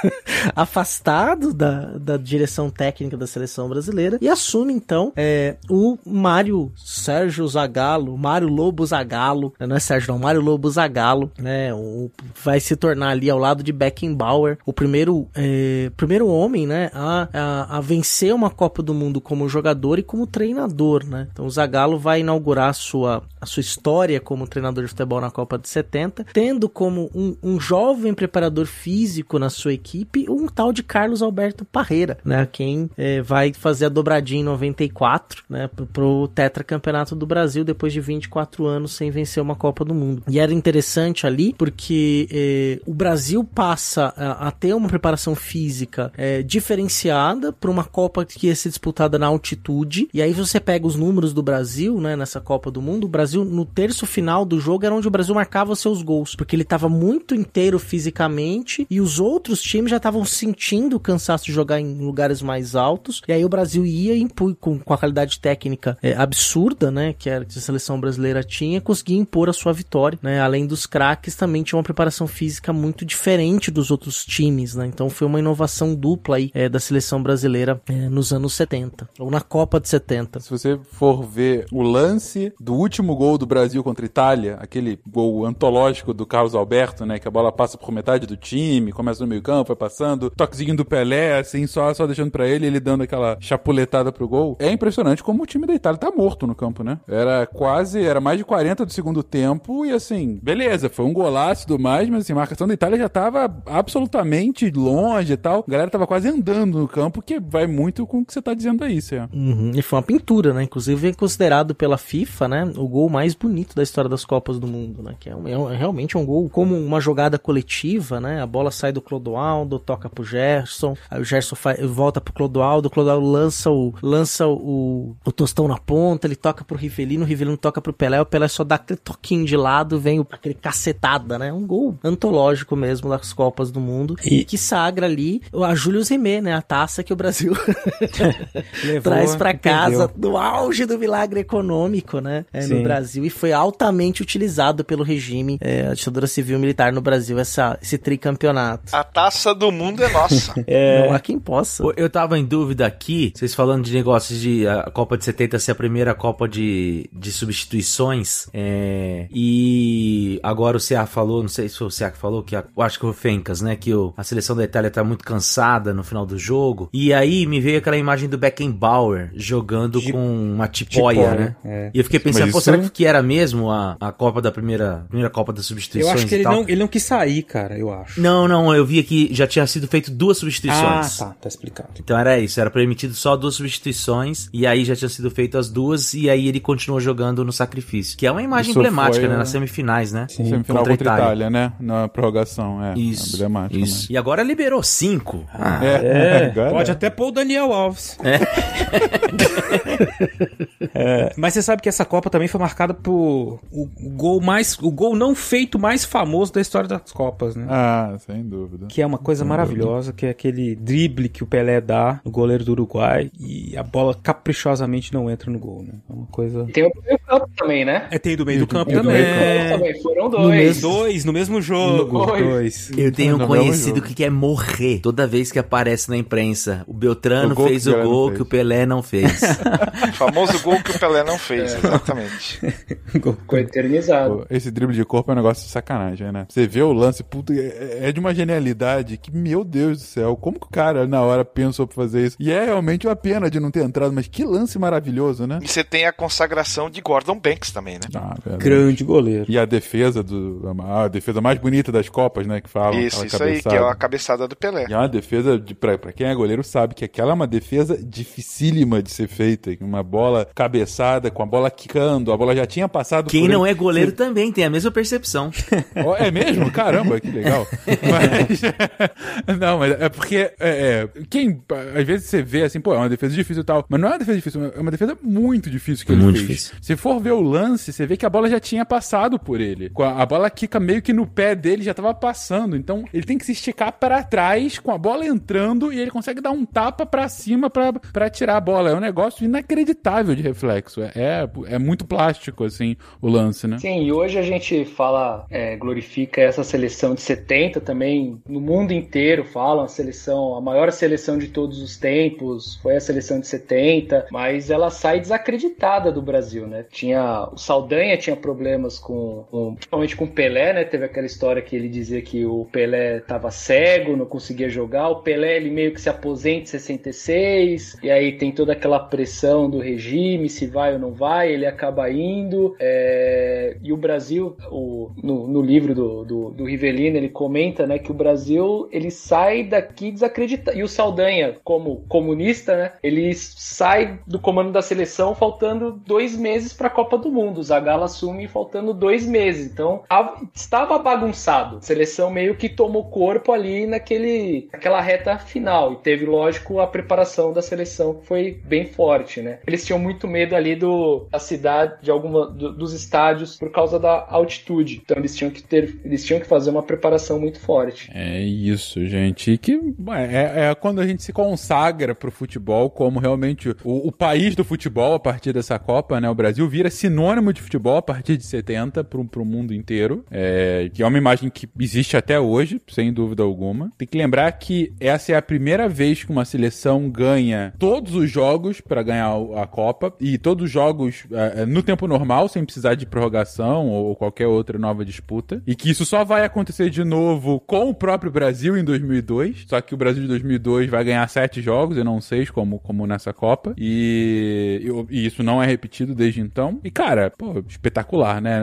Speaker 2: afastado da, da direção técnica da seleção brasileira e assume então é, o Mário Sérgio Zagallo, Mário Lobo Zagallo, não é Sérgio não, Mário Lobo Zagallo, né? O, vai se tornar ali ao lado de Beckenbauer o primeiro, é, primeiro homem, né, a, a, a vencer uma Copa do Mundo como jogador e como treinador, né? Então o Zagallo vai inaugurar a sua, a sua história como treinador de futebol na Copa de setenta, tendo como um, um jovem preparador físico na sua equipe um tal de Carlos Alberto Parreira, né? Quem é, vai fazer a dobradinha em noventa e quatro, né? Pro, pro tetracampeonato do Brasil depois de vinte e quatro anos sem vencer uma Copa do Mundo. E era interessante ali porque é, o Brasil passa a, a ter uma preparação física é, diferenciada para uma Copa que ia ser disputada na altitude. E aí você pega os números do Brasil, né? Nessa Copa do Mundo, o Brasil no terço final do jogo era onde o Brasil marcava seus gols, porque ele estava muito inteiro fisicamente e os outros times já estavam sentindo o cansaço de jogar em lugares mais altos, e aí o Brasil ia impor, com, com a qualidade técnica é, absurda, né, que a, que a seleção brasileira tinha, conseguia impor a sua vitória, né, além dos craques, também tinha uma preparação física muito diferente dos outros times, né, então foi uma inovação dupla aí é, da seleção brasileira é, nos anos setenta, ou na Copa de setenta.
Speaker 1: Se você for ver o lance do último gol do Brasil contra a Itália, aquele gol antológico do Carlos Alberto, né, que a bola passa por metade do time, começa no meio campo, vai passando, toquezinho do Pelé, assim, só, só deixando pra ele, ele dando aquela chapuletada pro gol. É impressionante como o time da Itália tá morto no campo, né? Era quase, era mais de quarenta do segundo tempo e assim, beleza, foi um golaço e tudo mais, mas assim, a marcação da Itália já tava absolutamente longe e tal. A galera tava quase andando no campo, que vai muito com o que você tá dizendo aí, Cê.
Speaker 2: Uhum. E foi uma pintura, né? Inclusive é considerado pela FIFA, né, o gol mais bonito da história das Copas do Mundo, né? Que é, um, é realmente um gol como uma jogada coletiva, né? A bola sai do Clodoaldo, toca pro Gerson, aí o Gerson faz, volta pro Clodoaldo, o Clodoaldo lança o lança o, o Tostão na ponta, ele toca pro Rivelino, o Rivelino toca pro Pelé, o Pelé só dá aquele toquinho de lado, vem aquele cacetada, né? Um gol antológico mesmo das Copas do Mundo, e que sagra ali a Julius Rimet, né? A taça que o Brasil traz pra casa entendeu. No auge do milagre econômico, né? É, no Brasil, e foi altamente utilizado pelo regime, é, a ditadura civil e militar no Brasil, essa, esse tricampeonato.
Speaker 6: A taça do mundo é nossa.
Speaker 2: É... Não há quem possa.
Speaker 5: Eu tava em dúvida aqui, vocês falando de negócios de a Copa de setenta ser a primeira Copa de, de substituições, é, e agora o C A falou, não sei se foi o C A que falou, que a, eu acho que foi o Fencas, né, que o, a seleção da Itália tá muito cansada no final do jogo, e aí me veio aquela imagem do Beckenbauer jogando de, com uma tipóia, tipóia, né? É. E eu fiquei pensando, pô, será que, que era mesmo a, a Copa da primeira, primeira Copa das substituições?
Speaker 3: Eu acho que ele não, ele não quis sair, cara, eu acho.
Speaker 5: Não, não, eu vi aqui, já tinha sido feito duas substituições.
Speaker 3: Ah, tá, tá explicado.
Speaker 5: Então era isso, era permitido só duas substituições, e aí já tinham sido feitas as duas, e aí ele continuou jogando no sacrifício. Que é uma imagem isso emblemática, foi, né? Nas semifinais, né?
Speaker 1: Sim. Semifinal contra, contra a Itália. Itália, né? Na prorrogação, é.
Speaker 5: Isso.
Speaker 1: É emblemático.
Speaker 5: Isso. E agora liberou cinco.
Speaker 3: Ah, é. é. Agora pode é. até pôr o Daniel Alves.
Speaker 5: É.
Speaker 3: é. Mas você sabe que essa Copa também foi marcada por o gol mais, o gol não feito mais famoso da história das Copas, né?
Speaker 1: Ah, sem dúvida.
Speaker 3: Que é uma coisa sem maravilhosa, dúvida. Que é aquele drible que o Pelé dá no goleiro do Uruguai e a bola caprichosamente não entra no gol, né? É uma coisa...
Speaker 4: E tem o meio campo também, né?
Speaker 3: É, tem do meio do campo
Speaker 4: e
Speaker 3: também.
Speaker 4: Do meio campo também. Foram dois.
Speaker 3: No mesmo, dois, no mesmo jogo.
Speaker 4: Dois.
Speaker 3: dois.
Speaker 5: Eu tenho um conhecido que quer morrer toda vez que aparece na imprensa. O Beltrano o fez o gol que o Pelé não fez.
Speaker 6: O famoso gol que o Pelé não fez, é. Exatamente.
Speaker 4: Ficou eternizado.
Speaker 1: Esse drible de corpo é um negócio de sacanagem, né? Você vê o lance, puto, é de uma genialidade que, meu Deus do céu, como que o cara na hora pensou pra fazer isso? E é realmente uma pena de não ter entrado, mas que lance maravilhoso, né?
Speaker 6: E você tem a consagração de Gordon Banks também, né?
Speaker 1: Ah,
Speaker 3: grande goleiro.
Speaker 1: E a defesa do a defesa mais bonita das Copas, né, que falam.
Speaker 6: Isso, isso cabeçada. Aí, que é a cabeçada do Pelé.
Speaker 1: E é uma defesa, de, pra, pra quem é goleiro sabe que aquela é uma defesa dificílima de ser feita, uma bola cabeçada, com a bola quicando, a bola já tinha passado
Speaker 5: Quem
Speaker 1: por
Speaker 5: não
Speaker 1: ele.
Speaker 5: é goleiro
Speaker 1: Você...
Speaker 5: também tem a mesma percepção.
Speaker 1: Oh, é mesmo? Caramba, que legal. Mas... não, mas é porque é, é, quem, às vezes você vê assim, pô, é uma defesa difícil e tal, mas não é uma defesa difícil, é uma defesa muito difícil que ele
Speaker 5: muito
Speaker 1: fez.
Speaker 5: Difícil.
Speaker 1: Se for ver o lance, você vê que a bola já tinha passado por ele. A bola quica meio que no pé dele, já tava passando, então ele tem que se esticar para trás com a bola entrando e ele consegue dar um tapa pra cima pra, pra tirar a bola. É um negócio inacreditável de reflexo. É, é, é muito plástico, assim, o lance, né?
Speaker 4: Sim, e hoje a gente fala, é, glorifica essa seleção de setenta também, no mundo inteiro falam a seleção, a maior seleção de todos os tempos, foi a seleção de setenta, mas ela sai desacreditada do Brasil, né? Tinha, o Saldanha tinha problemas com, com principalmente com o Pelé, né? Teve aquela história que ele dizia que o Pelé tava cego, não conseguia jogar, o Pelé ele meio que se aposenta em sessenta e seis, e aí tem toda aquela pressão do regime, se vai ou não vai, ele acaba indo, é... e o Brasil, o, no, no livro do, do, do Rivellini, ele comenta, né, que o Brasil, ele sai daqui desacreditado, e o Saldanha, como comunista, né, ele sai do comando da seleção faltando dois meses para a Copa do Mundo, o Zagallo assume faltando dois meses, então a, estava bagunçado, a seleção meio que tomou corpo ali naquele, naquela reta final, e teve, lógico, a preparação da seleção que foi bem forte, né, eles tinham muito medo ali do, da cidade, de alguma, do, dos estádios, por causa da altitude, então eles tinham que ter, eles tinham que fazer uma preparação muito forte.
Speaker 1: É isso, gente, e que é, é quando a gente se consagra pro futebol como realmente o, o país do futebol a partir dessa Copa, né, o Brasil vira sinônimo de futebol a partir de setenta pro, pro mundo inteiro, é, que é uma imagem que existe até hoje, sem dúvida alguma. Tem que lembrar que essa é a primeira vez que uma seleção ganha todos os jogos para ganhar a Copa, e todos os jogos é, no tempo normal, sem precisar de prorrogação ou qualquer outra nova disputa, e que isso só vai acontecer de novo com o próprio Brasil em dois mil e dois, só que o Brasil de dois mil e dois vai ganhar sete jogos e não seis, como, como nessa Copa, e, e isso não é repetido desde então, e cara, pô, espetacular, né,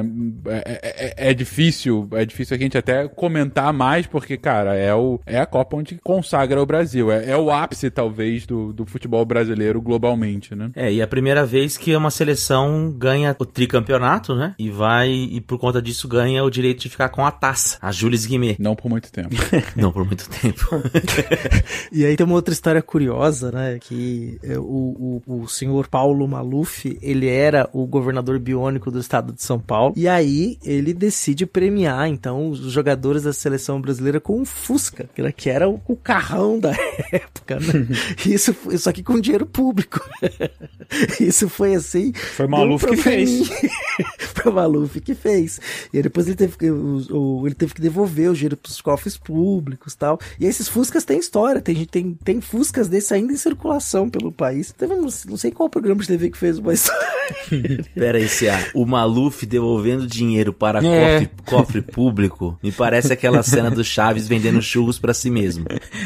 Speaker 1: é, é, é difícil, é difícil a gente até comentar mais, porque, cara, é, o, é a Copa onde consagra o Brasil, é, é o ápice, talvez, do, do futebol brasileiro globalmente, né.
Speaker 5: É, e é a primeira vez que uma seleção ganha o tricampeonato, né, e vai, e por conta disso ganha o direito de ficar com a taça, a Jules Guimê.
Speaker 1: Não por muito tempo.
Speaker 5: Não por muito tempo.
Speaker 2: E aí tem uma outra história curiosa, né, que o, o, o senhor Paulo Maluf, ele era o governador biônico do estado de São Paulo, e aí ele decide premiar, então, os jogadores da seleção brasileira com um Fusca, que era o, o carrão da época, né? Isso, isso aqui com dinheiro público. Isso foi assim...
Speaker 3: Foi Maluf que fez.
Speaker 2: Foi o Maluf que fez. E aí depois ele teve, o, o, ele teve que devolver o dinheiro pros cofres públicos e tal. E esses Fuscas têm história. Tem, tem, tem Fuscas desse ainda em circulação pelo país. Teve, não, não sei qual programa de T V que fez uma história.
Speaker 5: Pera aí, C A. O Maluf devolvendo dinheiro para
Speaker 2: é.
Speaker 5: cofre, cofre público me parece aquela cena do Chaves vendendo churros pra si mesmo.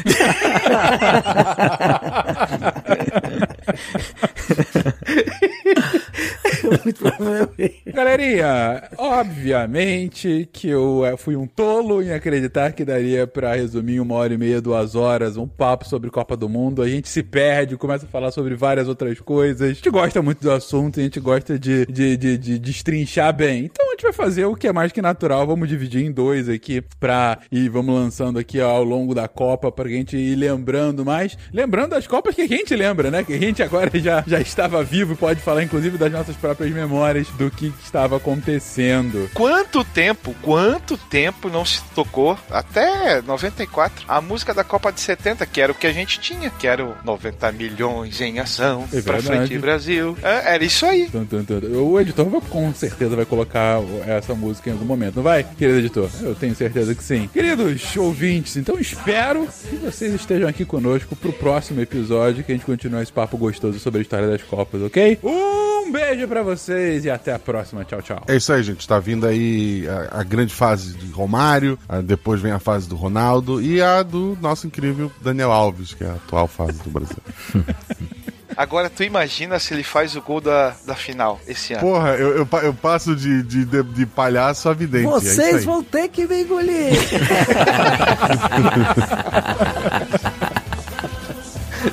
Speaker 2: Muito provavelmente.
Speaker 1: Galerinha, obviamente que eu fui um tolo em acreditar que daria pra resumir uma hora e meia, duas horas, um papo sobre Copa do Mundo. A gente se perde, começa a falar sobre várias outras coisas. A gente gosta muito do assunto, a gente gosta de, de, de, de destrinchar bem. Então a gente vai fazer o que é mais que natural. Vamos dividir em dois aqui pra ir, vamos lançando aqui ao longo da Copa pra gente ir lembrando mais. Lembrando das Copas que a gente lembra, né? Que a gente agora já, já estava vivo e pode falar, inclusive, das nossas próprias memórias do que estava acontecendo.
Speaker 6: Quanto tempo, quanto tempo não se tocou, até noventa e quatro, a música da Copa de setenta, que era o que a gente tinha, que era o noventa milhões em ação,
Speaker 1: é
Speaker 6: pra frente Brasil. É, era isso aí.
Speaker 1: Tum, tum, tum. O editor vai, com certeza vai colocar essa música em algum momento, não vai, querido editor? Eu tenho certeza que sim. Queridos ouvintes, então espero que vocês estejam aqui conosco pro próximo episódio, que a gente continue esse papo gostoso sobre a história das Copas, ok? Um beijo pra vocês e até a próxima. Tchau, tchau.
Speaker 7: É isso aí, gente. Tá vindo aí a, a grande fase de Romário, a, depois vem a fase do Ronaldo e a do nosso incrível Daniel Alves, que é a atual fase do Brasil.
Speaker 6: Agora tu imagina se ele faz o gol da, da final esse ano.
Speaker 7: Porra, eu, eu, eu passo de, de, de, de palhaço a vidente.
Speaker 2: Vocês
Speaker 7: é
Speaker 2: vão ter que me engolir.
Speaker 1: Que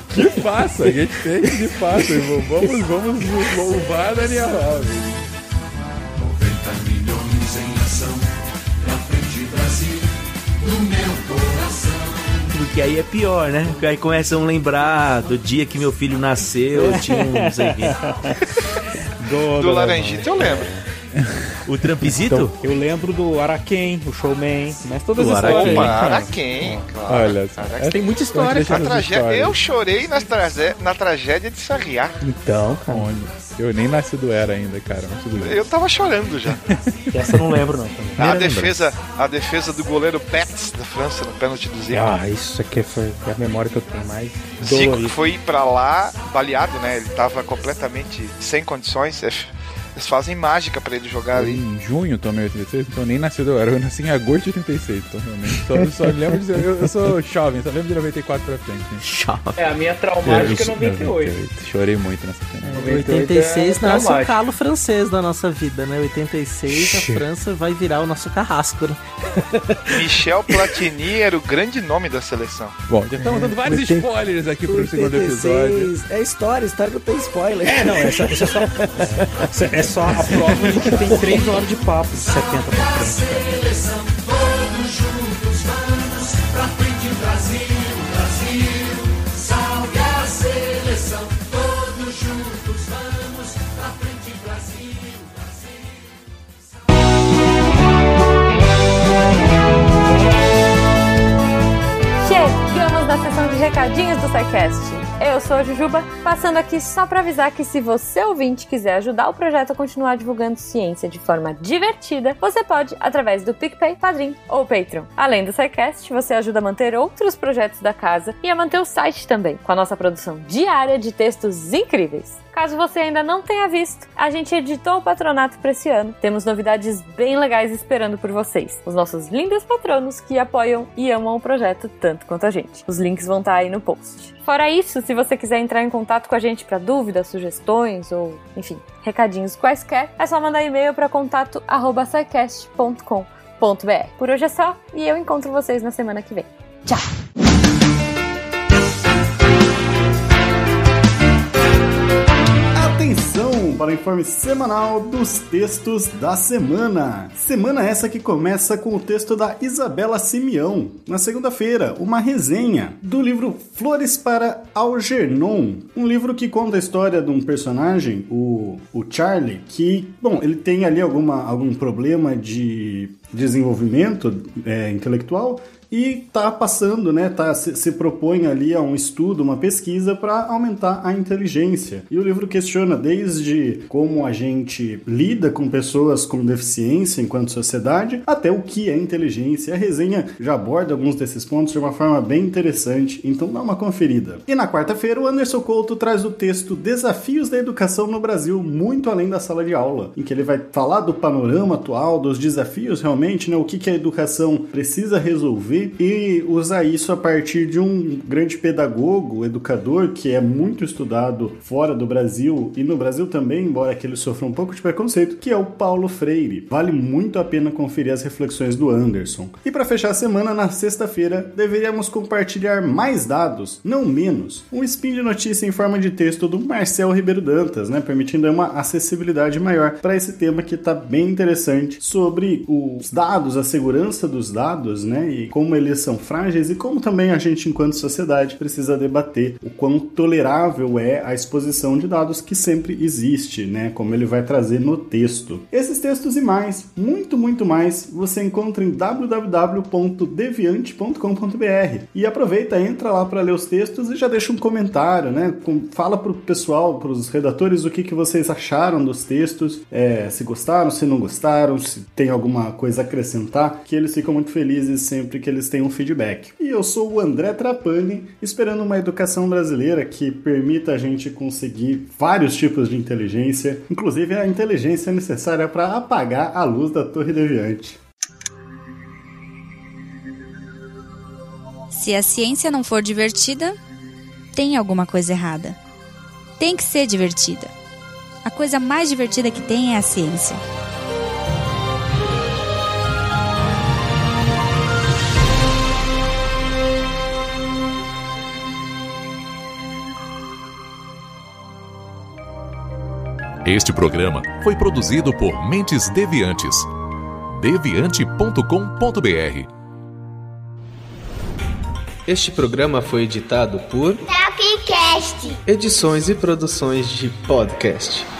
Speaker 1: faça, a gente tem que de fato. Vamos, vamos louvar Daniel Alves.
Speaker 11: noventa milhões em ação, pra frente Brasil, no meu coração.
Speaker 5: Porque aí é pior, né? Porque aí começam a lembrar do dia que meu filho nasceu, tinha um não sei o quê.
Speaker 6: Do, do Laranjita eu lembro.
Speaker 5: O Trampizito?
Speaker 3: Então, eu lembro do Araquém, o Showman, mas todas
Speaker 5: o
Speaker 3: as
Speaker 6: Araquém.
Speaker 3: histórias.
Speaker 6: Opa, Araquém, claro.
Speaker 1: Olha,
Speaker 6: Araquém.
Speaker 3: Tem muita história.
Speaker 6: A tragédia, eu chorei na, tragé na tragédia de Sarriá.
Speaker 3: Então, cara.
Speaker 1: Eu nem nascido era ainda, cara. Mas tudo bem.
Speaker 6: Eu tava chorando já.
Speaker 3: Essa eu não lembro, não. Também.
Speaker 6: A defesa, a defesa do goleiro Pets da França no pênalti do Zico.
Speaker 3: Ah, isso aqui foi a memória que eu tenho mais.
Speaker 6: Zico
Speaker 3: dolorido.
Speaker 6: foi pra lá baleado, né? Ele tava completamente sem condições. Eles fazem mágica pra ele jogar ali.
Speaker 1: Em junho tomei oitenta e seis, então nem nascido eu era. Eu nasci em agosto de oitenta e seis, então realmente. Só, eu só lembro de. Eu, eu sou jovem, só lembro de noventa e quatro pra frente. Né?
Speaker 5: Jovem.
Speaker 4: É, a minha traumática é noventa e oito.
Speaker 1: Chorei muito nessa cena.
Speaker 2: É, oitenta e seis nasce o calo francês da nossa vida, né? oitenta e seis a França vai virar o nosso carrasco, né?
Speaker 6: Michel Platini era o grande nome da seleção.
Speaker 1: Bom, já estamos dando vários oitenta... spoilers aqui pro segundo episódio.
Speaker 2: É história, história não tem spoiler.
Speaker 3: É, não, essa, essa é só. É só a prova de que tem três horas de papo, de setenta pra frente.
Speaker 11: Seleção, todos juntos vamos pra frente, Brasil, Brasil. Salve a seleção, todos juntos vamos pra frente, Brasil, Brasil.
Speaker 13: Chegamos na sessão de recadinhos do SciCast. Eu sou a Jujuba, passando aqui só para avisar que se você ouvinte quiser ajudar o projeto a continuar divulgando ciência de forma divertida, você pode através do PicPay, Padrim ou Patreon. Além do SciCast, você ajuda a manter outros projetos da casa e a manter o site também, com a nossa produção diária de textos incríveis. Caso você ainda não tenha visto, a gente editou o patronato para esse ano. Temos novidades bem legais esperando por vocês. Os nossos lindos patronos que apoiam e amam o projeto tanto quanto a gente. Os links vão estar aí no post. Fora isso, se você quiser entrar em contato com a gente para dúvidas, sugestões ou, enfim, recadinhos quaisquer, é só mandar e-mail para contato arroba scicast ponto com ponto b r. Por hoje é só e eu encontro vocês na semana que vem. Tchau!
Speaker 14: Atenção para o informe semanal dos textos da semana. Semana essa que começa com o texto da Isabela Simeão. Na segunda-feira, uma resenha do livro Flores para Algernon. Um livro que conta a história de um personagem, o, o Charlie, que, bom, ele tem ali alguma, algum problema de desenvolvimento é, intelectual, e tá passando, né, tá, se, se propõe ali a um estudo, uma pesquisa para aumentar a inteligência. E o livro questiona desde como a gente lida com pessoas com deficiência enquanto sociedade, até o que é inteligência. A resenha já aborda alguns desses pontos de uma forma bem interessante, então dá uma conferida. E na quarta-feira o Anderson Couto traz o texto Desafios da Educação no Brasil, muito além da sala de aula, em que ele vai falar do panorama atual, dos desafios realmente, né, o que, que a educação precisa resolver, e usar isso a partir de um grande pedagogo, educador, que é muito estudado fora do Brasil e no Brasil também, embora que ele sofra um pouco de preconceito, que é o Paulo Freire. Vale muito a pena conferir as reflexões do Anderson. E para fechar a semana, na sexta-feira, deveríamos compartilhar mais dados, não menos. Um spin de notícia em forma de texto do Marcel Ribeiro Dantas, né, permitindo uma acessibilidade maior para esse tema que está bem interessante, sobre os dados, a segurança dos dados, né, e como eles são frágeis e como também a gente, enquanto sociedade, precisa debater o quão tolerável é a exposição de dados que sempre existe, né? Como ele vai trazer no texto. Esses textos e mais, muito, muito mais, você encontra em w w w ponto deviante ponto com ponto b r. E aproveita, entra lá para ler os textos e já deixa um comentário, né? Fala pro pessoal, pros redatores, o que, que vocês acharam dos textos, é, se gostaram, se não gostaram, se tem alguma coisa a acrescentar, que eles ficam muito felizes sempre que eles têm um feedback. E eu sou o André Trapani, esperando uma educação brasileira que permita a gente conseguir vários tipos de inteligência, inclusive a inteligência necessária para apagar a luz da Torre Deviante.
Speaker 8: Se a ciência não for divertida, tem alguma coisa errada. Tem que ser divertida. A coisa mais divertida que tem é a ciência.
Speaker 15: Este programa foi produzido por Mentes Deviantes. deviante ponto com ponto b r.
Speaker 16: Este programa foi editado por
Speaker 17: Talkcast.
Speaker 16: Edições e produções de podcast.